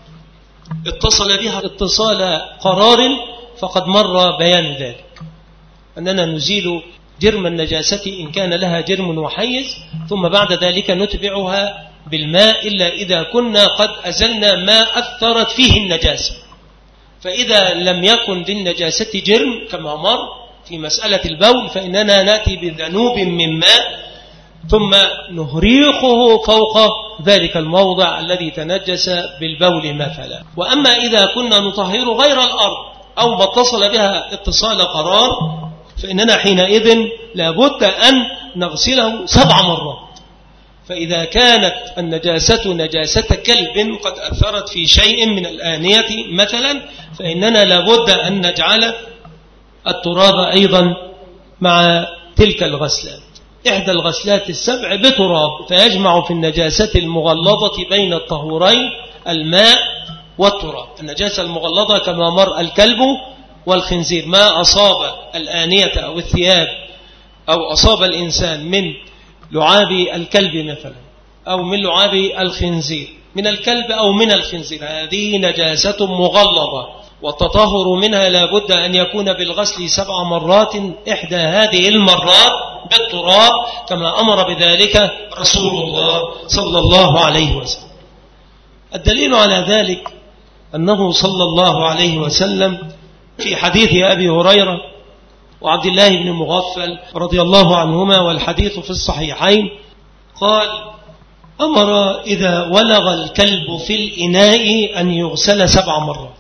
اتصل بها اتصال قرار فقد مر بيان ذلك، أننا نزيل جرم النجاسة إن كان لها جرم وحيز، ثم بعد ذلك نتبعها بالماء إلا إذا كنا قد أزلنا ما أثرت فيه النجاسة. فإذا لم يكن للنجاسة جرم كما مر في مسألة البول، فإننا نأتي بذنوب من ماء ثم نهريقه فوق ذلك الموضع الذي تنجس بالبول مثلا. وأما إذا كنا نطهر غير الأرض أو ما اتصل بها اتصال قرار، فإننا حينئذ لابد أن نغسله سبع مرات. فإذا كانت النجاسة نجاسة كلب قد أثرت في شيء من الآنية مثلا، فإننا لابد أن نجعل التراب أيضا مع تلك الغسلات، إحدى الغسلات السبع بتراب، فيجمع في النجاسة المغلظة بين الطهورين الماء والتراب. النجاسة المغلظة كما مر الكلب والخنزير، ما أصاب الآنية أو الثياب أو أصاب الإنسان من لعاب الكلب مثلا أو من لعاب الخنزير، من الكلب أو من الخنزير، هذه نجاسة مغلظة، والتطهر منها لابد أن يكون بالغسل سبع مرات، إحدى هذه المرات بالتراب كما أمر بذلك رسول الله صلى الله عليه وسلم. الدليل على ذلك أنه صلى الله عليه وسلم في حديث أبي هريرة وعبد الله بن مغفل رضي الله عنهما، والحديث في الصحيحين، قال أمر إذا ولغ الكلب في الإناء أن يغسل سبع مرات.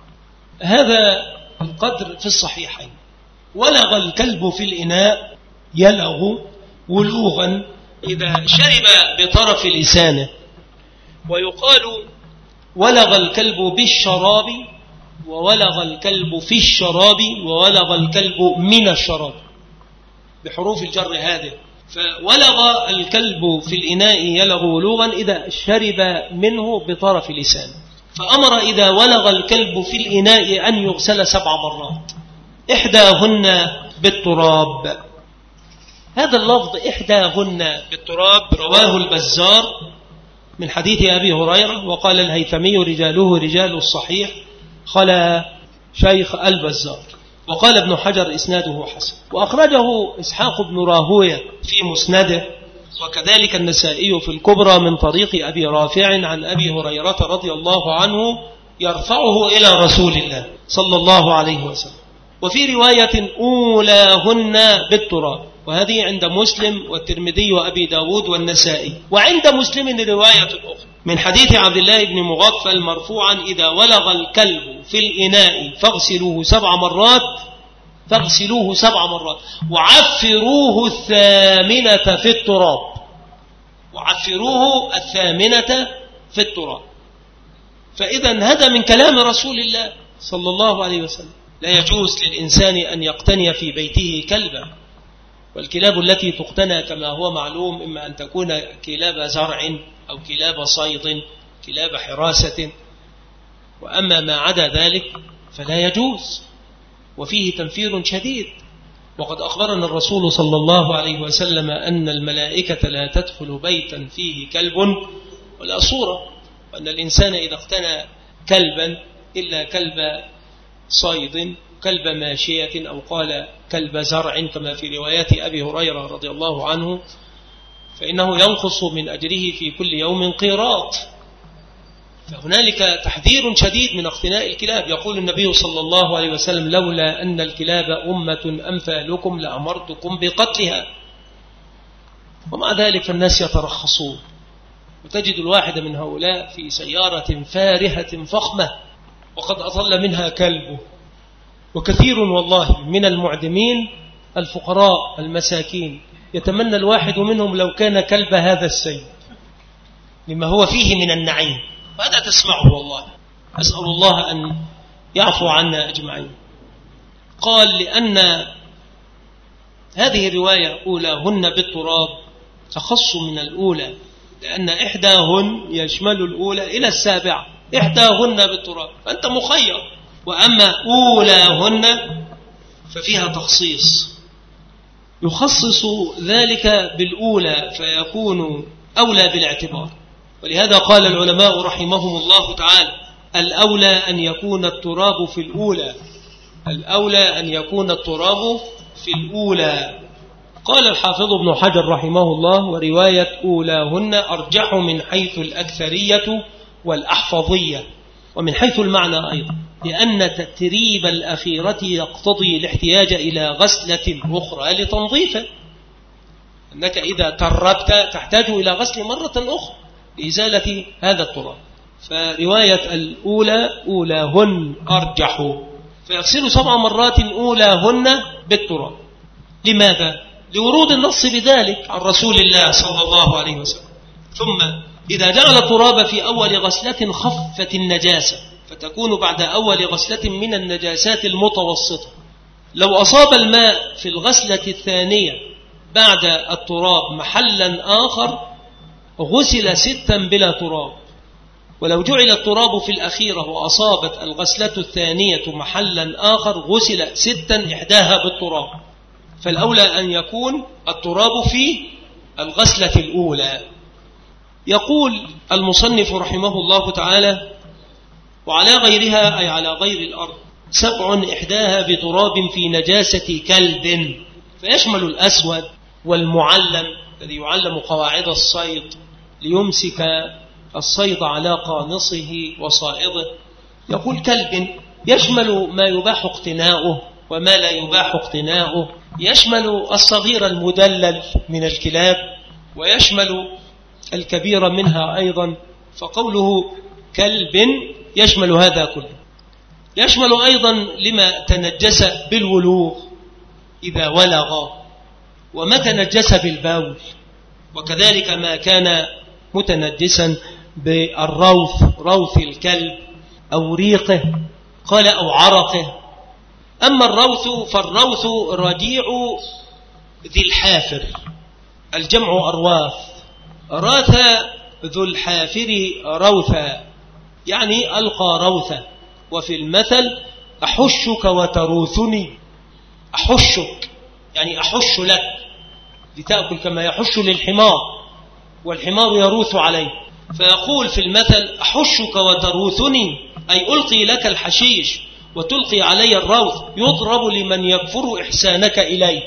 هذا القدر في الصحيحين. ولغ الكلب في الإناء يلغ ولوغا إذا شرب بطرف لسانه، ويقال ولغ الكلب بالشراب، وولغ الكلب في الشراب، وولغ الكلب من الشراب بحروف الجر هذه. فولغ الكلب في الإناء يلغ ولوغا إذا شرب منه بطرف لسانه، فأمر إذا ولغ الكلب في الإناء أن يغسل سبع مرات، إحداهن بالتراب. هذا اللفظ إحداهن بالتراب رواه البزار من حديث أبي هريرة، وقال الهيثمي رجاله رجال الصحيح خلا شيخ البزار، وقال ابن حجر إسناده حسن، وأخرجه إسحاق بن راهوية في مسنده، وكذلك النسائي في الكبرى من طريق أبي رافع عن أبي هريرة رضي الله عنه يرفعه إلى رسول الله صلى الله عليه وسلم. وفي رواية أولاهن بالتراب، وهذه عند مسلم والترمذي وأبي داود والنسائي. وعند مسلم رواية أخرى من حديث عبد الله بن مغفل مرفوعا إذا ولغ الكلب في الإناء فاغسلوه سبع مرات فاغسلوه سبع مرات وعفروه الثامنة في التراب وعفروه الثامنة في التراب. فإذا هذا من كلام رسول الله صلى الله عليه وسلم. لا يجوز للإنسان أن يقتني في بيته كلبا، والكلاب التي تقتنى كما هو معلوم إما أن تكون كلاب زرع أو كلاب صيد، كلاب حراسة، وأما ما عدا ذلك فلا يجوز، وفيه تنفير شديد. وقد أخبرنا الرسول صلى الله عليه وسلم أن الملائكة لا تدخل بيتا فيه كلب ولا صورة، وأن الإنسان إذا اقتنى كلبا إلا كلب صيد، كلب ماشية، أو قال كلب زرع كما في روايات أبي هريرة رضي الله عنه، فإنه ينقص من أجره في كل يوم قيراط. فهنالك تحذير شديد من اقتناء الكلاب. يقول النبي صلى الله عليه وسلم: لولا أن الكلاب أمة أمثالكم لأمرتكم بقتلها. ومع ذلك فالناس يترخصون، وتجد الواحد من هؤلاء في سيارة فارهة فخمة وقد أطل منها كلبه. وكثير والله من المعدمين الفقراء المساكين يتمنى الواحد منهم لو كان كلب هذا السيد لما هو فيه من النعيم، وهذا تسمعه والله. أسأل الله أن يعفو عنا أجمعين. قال: لأن هذه الرواية أولاهن بالتراب أخص من الأولى، لأن إحداهن يشمل الأولى إلى السابعة، إحداهن بالتراب، فأنت مخير. وأما أولاهن ففيها تخصيص، يخصص ذلك بالأولى فيكون أولى بالاعتبار. ولهذا قال العلماء رحمهم الله تعالى: الأولى أن يكون التراب في الأولى، الأولى أن يكون التراب في الأولى. قال الحافظ ابن حجر رحمه الله: ورواية أولاهن أرجح من حيث الأكثرية والأحفظية، ومن حيث المعنى أيضا، لأن تتريب الأخيرة يقتضي الاحتياج إلى غسلة أخرى لتنظيفه، أنك إذا تربت تحتاج إلى غسل مرة أخرى لإزالة هذا التراب. فرواية الأولى أولاهن أرجح، فيغسل سبع مرات أولاهن بالتراب. لماذا؟ لورود النص بذلك عن رسول الله صلى الله عليه وسلم. ثم إذا جعل التراب في أول غسلة خفت النجاسة، فتكون بعد أول غسلة من النجاسات المتوسطة. لو أصاب الماء في الغسلة الثانية بعد التراب محلا آخر غسل ستا بلا تراب، ولو جعل التراب في الأخيرة وأصابت الغسلة الثانية محلا آخر غسل ستا إحداها بالتراب. فالأولى أن يكون التراب في الغسلة الأولى. يقول المصنف رحمه الله تعالى: وعلى غيرها أي على غير الأرض سبع إحداها بتراب في نجاسة كلب، فيشمل الأسود والمعلم الذي يعلم قواعد الصيد ليمسك الصيد على قانصه وصائده. يقول كلب يشمل ما يباح اقتناؤه وما لا يباح اقتناؤه، يشمل الصغير المدلل من الكلاب ويشمل الكبير منها أيضا. فقوله كلب يشمل هذا كله. يشمل أيضا لما تنجس بالولوغ إذا ولغ، وما تنجس بالبول، وكذلك ما كان متنجسا بالروث، روث الكلب أو ريقه، قال أو عرقه. أما الروث فالروث رديع ذي الحافر، الجمع أرواث، راث ذو الحافر روثا، يعني ألقى روثا. وفي المثل أحشك وتروثني، أحشك يعني أحش لك لتأكل كما يحش للحمار، والحمار يروث عليه. فيقول في المثل أحشك وتروثني، أي ألقي لك الحشيش وتلقي علي الروث، يضرب لمن يكفر إحسانك إليه.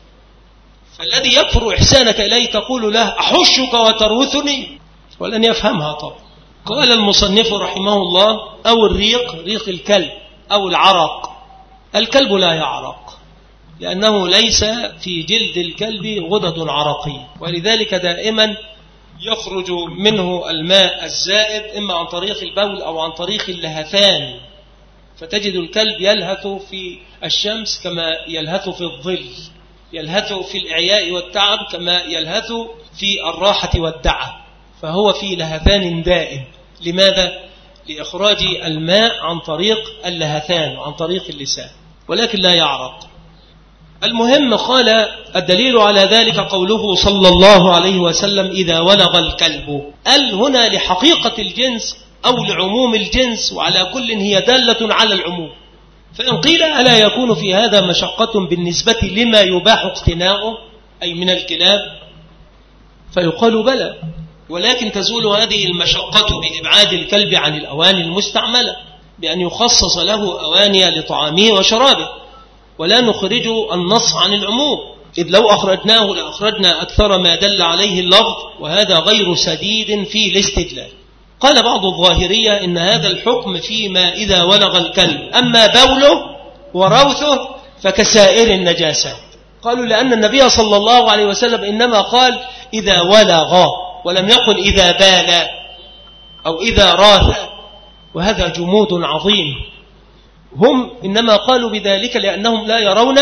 فالذي يكفر إحسانك إليه تقول له أحشك وتروثني، ولن يفهمها طبعا. قال المصنف رحمه الله: أو الريق، ريق الكلب، أو العرق. الكلب لا يعرق لأنه ليس في جلد الكلب غدد عرقية، ولذلك دائما يخرج منه الماء الزائد إما عن طريق البول أو عن طريق اللهثان. فتجد الكلب يلهث في الشمس كما يلهث في الظل، يلهث في الإعياء والتعب كما يلهث في الراحة والدعة، فهو في لهثان دائم. لماذا؟ لإخراج الماء عن طريق اللهثان وعن طريق اللسان، ولكن لا يعرق. المهم قال: الدليل على ذلك قوله صلى الله عليه وسلم: إذا ولغ الكلب. ال هنا لحقيقة الجنس أو لعموم الجنس، وعلى كل هي دالة على العموم. فإن قيل ألا يكون في هذا مشقة بالنسبة لما يباح اقتناؤه أي من الكلاب؟ فيقال بلى، ولكن تزول هذه المشقة بإبعاد الكلب عن الأواني المستعملة، بأن يخصص له أواني لطعامه وشرابه، ولا نخرج النص عن العموم، إذ لو أخرجناه لأخرجنا أكثر ما دل عليه اللفظ، وهذا غير سديد في الاستدلال. قال بعض الظاهرية إن هذا الحكم فيما إذا ولغ الكلب، أما بوله وروثه فكسائر النجاسات. قالوا لأن النبي صلى الله عليه وسلم إنما قال إذا ولغ، ولم يقل إذا بال أو إذا راث، وهذا جمود عظيم. هم إنما قالوا بذلك لأنهم لا يرون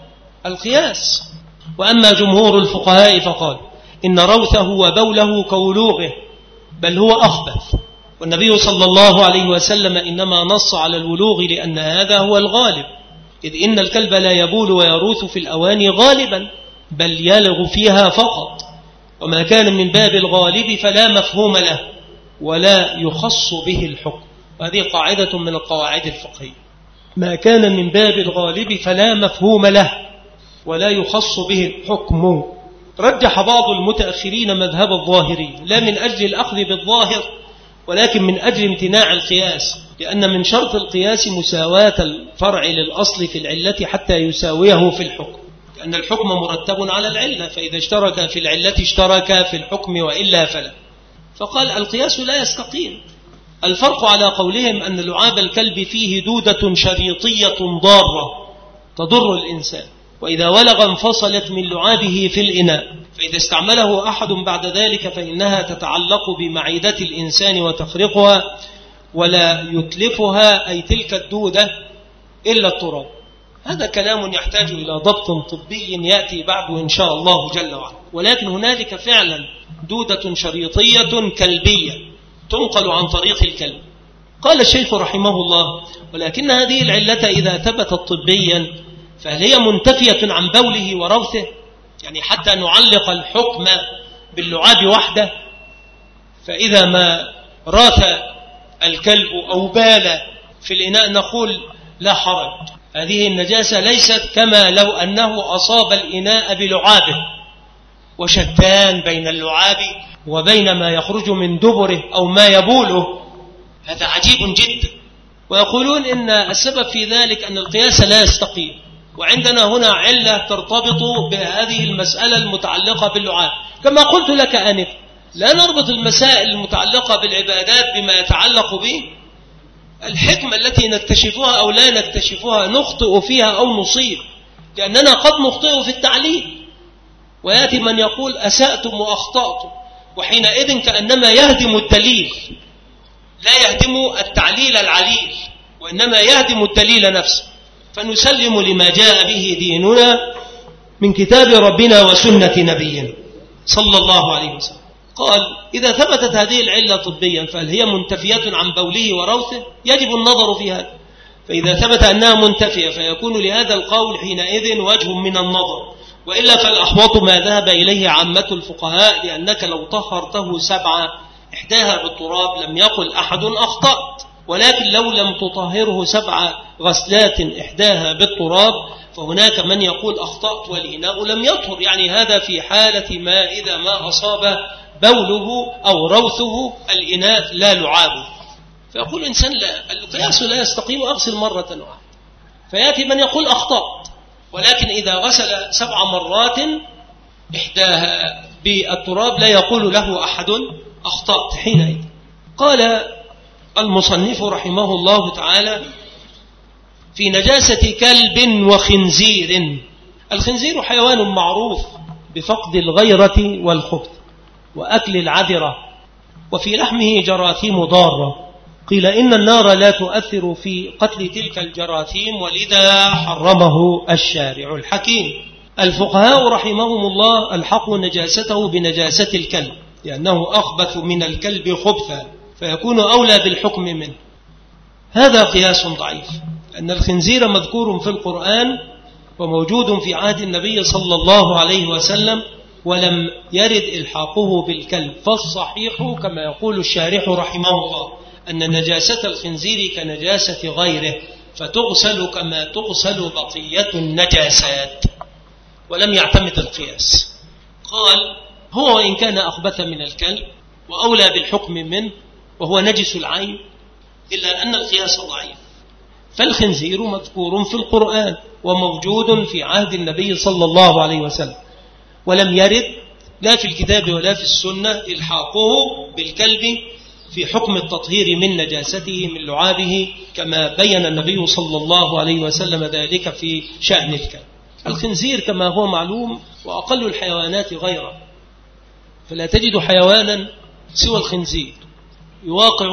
القياس. وأما جمهور الفقهاء فقال إن روثه وبوله كولوغه، بل هو أخبث، والنبي صلى الله عليه وسلم إنما نص على الولوغ لأن هذا هو الغالب، إذ إن الكلب لا يبول ويروث في الأواني غالبا، بل يلغ فيها فقط، وما كان من باب الغالب فلا مفهوم له ولا يخص به الحكم. وهذه قاعدة من القواعد الفقهية، ما كان من باب الغالب فلا مفهوم له ولا يخص به الحكم. رجح بعض المتأخرين مذهب الظاهري، لا من أجل الأخذ بالظاهر ولكن من أجل امتناع القياس، لأن من شرط القياس مساواة الفرع للأصل في العلة حتى يساويه في الحكم، لأن الحكم مرتب على العلة، فإذا اشترك في العلة اشترك في الحكم وإلا فلا. فقال القياس لا يستقيم. الفرق على قولهم أن لعاب الكلب فيه دودة شريطية ضارة تضر الإنسان، وإذا ولغ انفصلت من لعابه في الإناء، فإذا استعمله أحد بعد ذلك فإنها تتعلق بمعدة الإنسان وتخرقها ولا يتلفها أي تلك الدودة إلا التراب. هذا كلام يحتاج إلى ضبط طبي يأتي بعده إن شاء الله جل وعلا. ولكن هنالك فعلا دودة شريطية كلبية تنقل عن طريق الكلب. قال الشيخ رحمه الله ولكن هذه العلة إذا ثبتت طبيا فهل هي منتفية عن بوله وروثه؟ يعني حتى نعلق الحكم باللعاب وحده، فإذا ما راث الكلب أو بال في الإناء نقول لا حرج، هذه النجاسة ليست كما لو أنه أصاب الإناء بلعابه، وشتان بين اللعاب وبين ما يخرج من دبره أو ما يبوله، هذا عجيب جدا. ويقولون إن السبب في ذلك أن القياس لا يستقيم، وعندنا هنا علة ترتبط بهذه المسألة المتعلقة باللعاب. كما قلت لك آنفا لا نربط المسائل المتعلقة بالعبادات بما يتعلق به الحكمة التي نكتشفها أو لا نكتشفها، نخطئ فيها أو نصيب، لأننا قد نخطئ في التعليل، ويأتي من يقول أسأتم وأخطأتم، وحينئذ كأنما يهدم الدليل، لا يهدم التعليل العليل وإنما يهدم الدليل نفسه. فنسلم لما جاء به ديننا من كتاب ربنا وسنة نبينا صلى الله عليه وسلم. قال إذا ثبتت هذه العلة طبيا فهل هي منتفية عن بوله وروثه؟ يجب النظر في هذا، فإذا ثبت أنها منتفية فيكون لهذا القول حينئذ وجه من النظر، وإلا فالأحوط ما ذهب إليه عامة الفقهاء، لأنك لو طهرته سبعة إحداها بالتراب لم يقل أحد أخطأت، ولكن لو لم تطهره سبع غسلات إحداها بالتراب فهناك من يقول أخطأت والإناء لم يطهر، يعني هذا في حالة ما إذا ما أصاب بوله أو روثه الإناء لا لعابه. فيقول الإنسان لا، القياس لا يستقيم، أغسل مرة واحدة. فيأتي من يقول أخطأت، ولكن إذا غسل سبع مرات إحداها بالتراب لا يقول له أحد أخطأت حينئذ. قال المصنف رحمه الله تعالى في نجاسة كلب وخنزير. الخنزير حيوان معروف بفقد الغيرة والخبث وأكل العذرة، وفي لحمه جراثيم ضارة. قيل إن النار لا تؤثر في قتل تلك الجراثيم، ولذا حرمه الشارع الحكيم. الفقهاء رحمهم الله ألحقوا نجاسته بنجاسة الكلب، لأنه أخبث من الكلب خبثا فيكون أولى بالحكم منه. هذا قياس ضعيف، أن الخنزير مذكور في القرآن وموجود في عهد النبي صلى الله عليه وسلم، ولم يرد إلحاقه بالكلب. فالصحيح كما يقول الشارح رحمه الله أن نجاسة الخنزير كنجاسة غيره فتغسل كما تغسل بقية النجاسات، ولم يعتمد القياس. قال هو وإن كان أخبث من الكلب وأولى بالحكم منه وهو نجس العين، إلا أن القياس ضعيف، فالخنزير مذكور في القرآن وموجود في عهد النبي صلى الله عليه وسلم، ولم يرد لا في الكتاب ولا في السنة إلحاقه بالكلب في حكم التطهير من نجاسته من لعابه، كما بين النبي صلى الله عليه وسلم ذلك في شأن الكلب. الخنزير كما هو معلوم وأقل الحيوانات غيره، فلا تجد حيوانا سوى الخنزير يواقع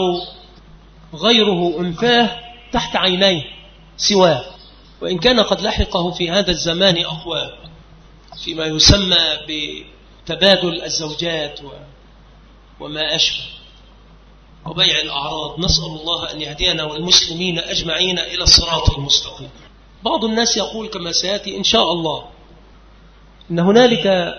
غيره أنفاه تحت عينيه سواه، وإن كان قد لحقه في هذا الزمان أقوام فيما يسمى بتبادل الزوجات وما أشبه وبيع الأعراض. نسأل الله أن يهدينا والمسلمين أجمعين إلى الصراط المستقيم. بعض الناس يقول كما سيأتي إن شاء الله إن هنالك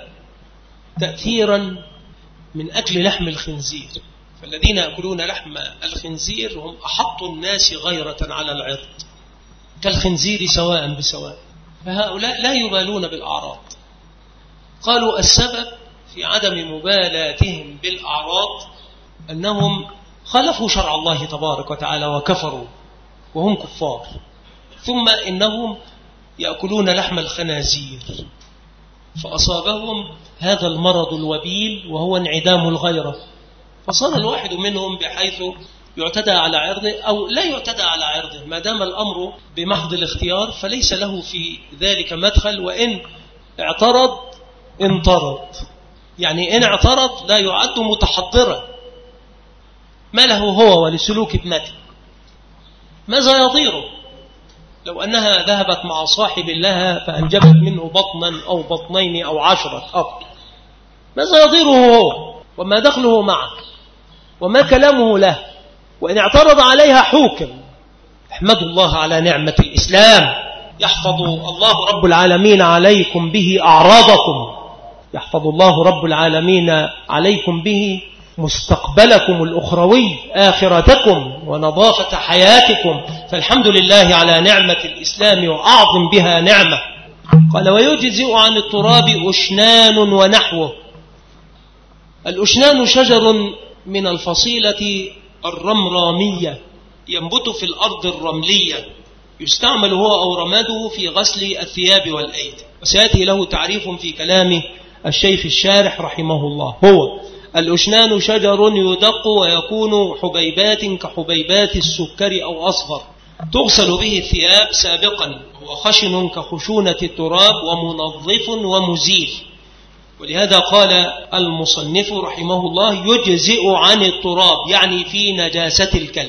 تأثيرا من أكل لحم الخنزير، فالذين يأكلون لحم الخنزير هم أحط الناس غيرة على العرض كالخنزير سواء بسواء، فهؤلاء لا يبالون بالأعراض. قالوا السبب في عدم مبالاتهم بالأعراض أنهم خالفوا شرع الله تبارك وتعالى وكفروا وهم كفار، ثم إنهم يأكلون لحم الخنازير فأصابهم هذا المرض الوبيل وهو انعدام الغيرة، فصار الواحد منهم بحيث يعتدى على عرضه أو لا يعتدى على عرضه، ما دام الأمر بمحض الاختيار فليس له في ذلك مدخل، وإن اعترض انطرد، يعني إن اعترض لا يعد متحضرا، ما له هو ولسلوك ابنته، ماذا يضيره لو أنها ذهبت مع صاحب لها فأنجبت منه بطنا أو بطنين أو عشرة أبط، ماذا يضيره هو وما دخله معه وما كلامه له؟ وإن اعترض عليها حوكم. احمدوا الله على نعمة الإسلام، يحفظ الله رب العالمين عليكم به أعراضكم، يحفظ الله رب العالمين عليكم به مستقبلكم الأخروي آخرتكم ونظافة حياتكم، فالحمد لله على نعمة الإسلام وأعظم بها نعمة. قال ويجزئ عن التراب أشنان ونحوه. الأشنان شجر من الفصيلة الرمرامية ينبت في الأرض الرملية، يستعمل هو أو رماده في غسل الثياب والأيدي، وسيأتي له تعريف في كلام الشيخ الشارح رحمه الله. هو الأشنان شجر يدق ويكون حبيبات كحبيبات السكر أو أصغر، تغسل به الثياب سابقا، هو خشن كخشونة التراب ومنظف ومزيل. ولهذا قال المصنف رحمه الله يجزئ عن التراب، يعني في نجاسة الكلب.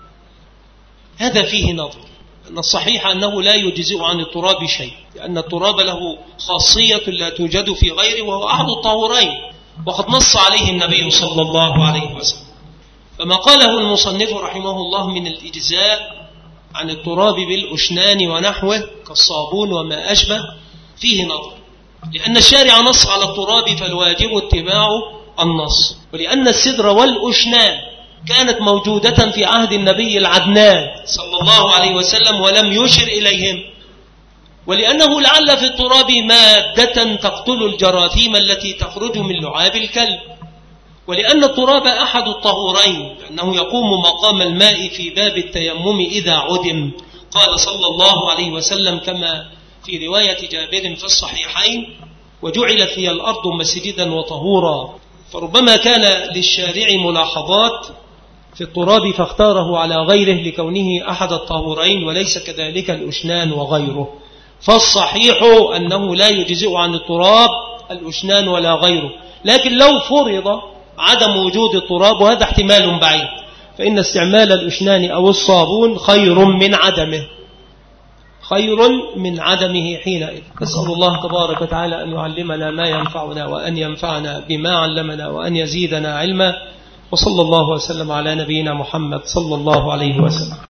هذا فيه نظر، أن الصحيح أنه لا يجزئ عن التراب شيء، لأن التراب له خاصية لا توجد في غيره وهو أحد الطهورين، وقد نص عليه النبي صلى الله عليه وسلم. فما قاله المصنف رحمه الله من الإجزاء عن التراب بالأشنان ونحوه كالصابون وما أشبه فيه نظر، لأن الشارع نص على التراب فالواجب اتباع النص، ولأن السدر والأشنان كانت موجودة في عهد النبي العدنان صلى الله عليه وسلم ولم يشر إليهم، ولأنه لعل في التراب مادة تقتل الجراثيم التي تخرج من لعاب الكلب، ولأن التراب أحد الطهورين، لأنه يقوم مقام الماء في باب التيمم إذا عدم. قال صلى الله عليه وسلم كما في رواية جابر في الصحيحين وجعلت لي الأرض مسجدا وطهورا. فربما كان للشارع ملاحظات في التراب فاختاره على غيره لكونه أحد الطهورين، وليس كذلك الأشنان وغيره. فالصحيح أنه لا يجزئ عن التراب الأشنان ولا غيره، لكن لو فرض عدم وجود التراب، وهذا احتمال بعيد، فإن استعمال الأشنان أو الصابون خير من عدمه، خير من عدمه حينئذ. نسأل الله تبارك وتعالى أن يعلمنا ما ينفعنا وأن ينفعنا بما علمنا وأن يزيدنا علما، وصلى الله وسلم على نبينا محمد صلى الله عليه وسلم.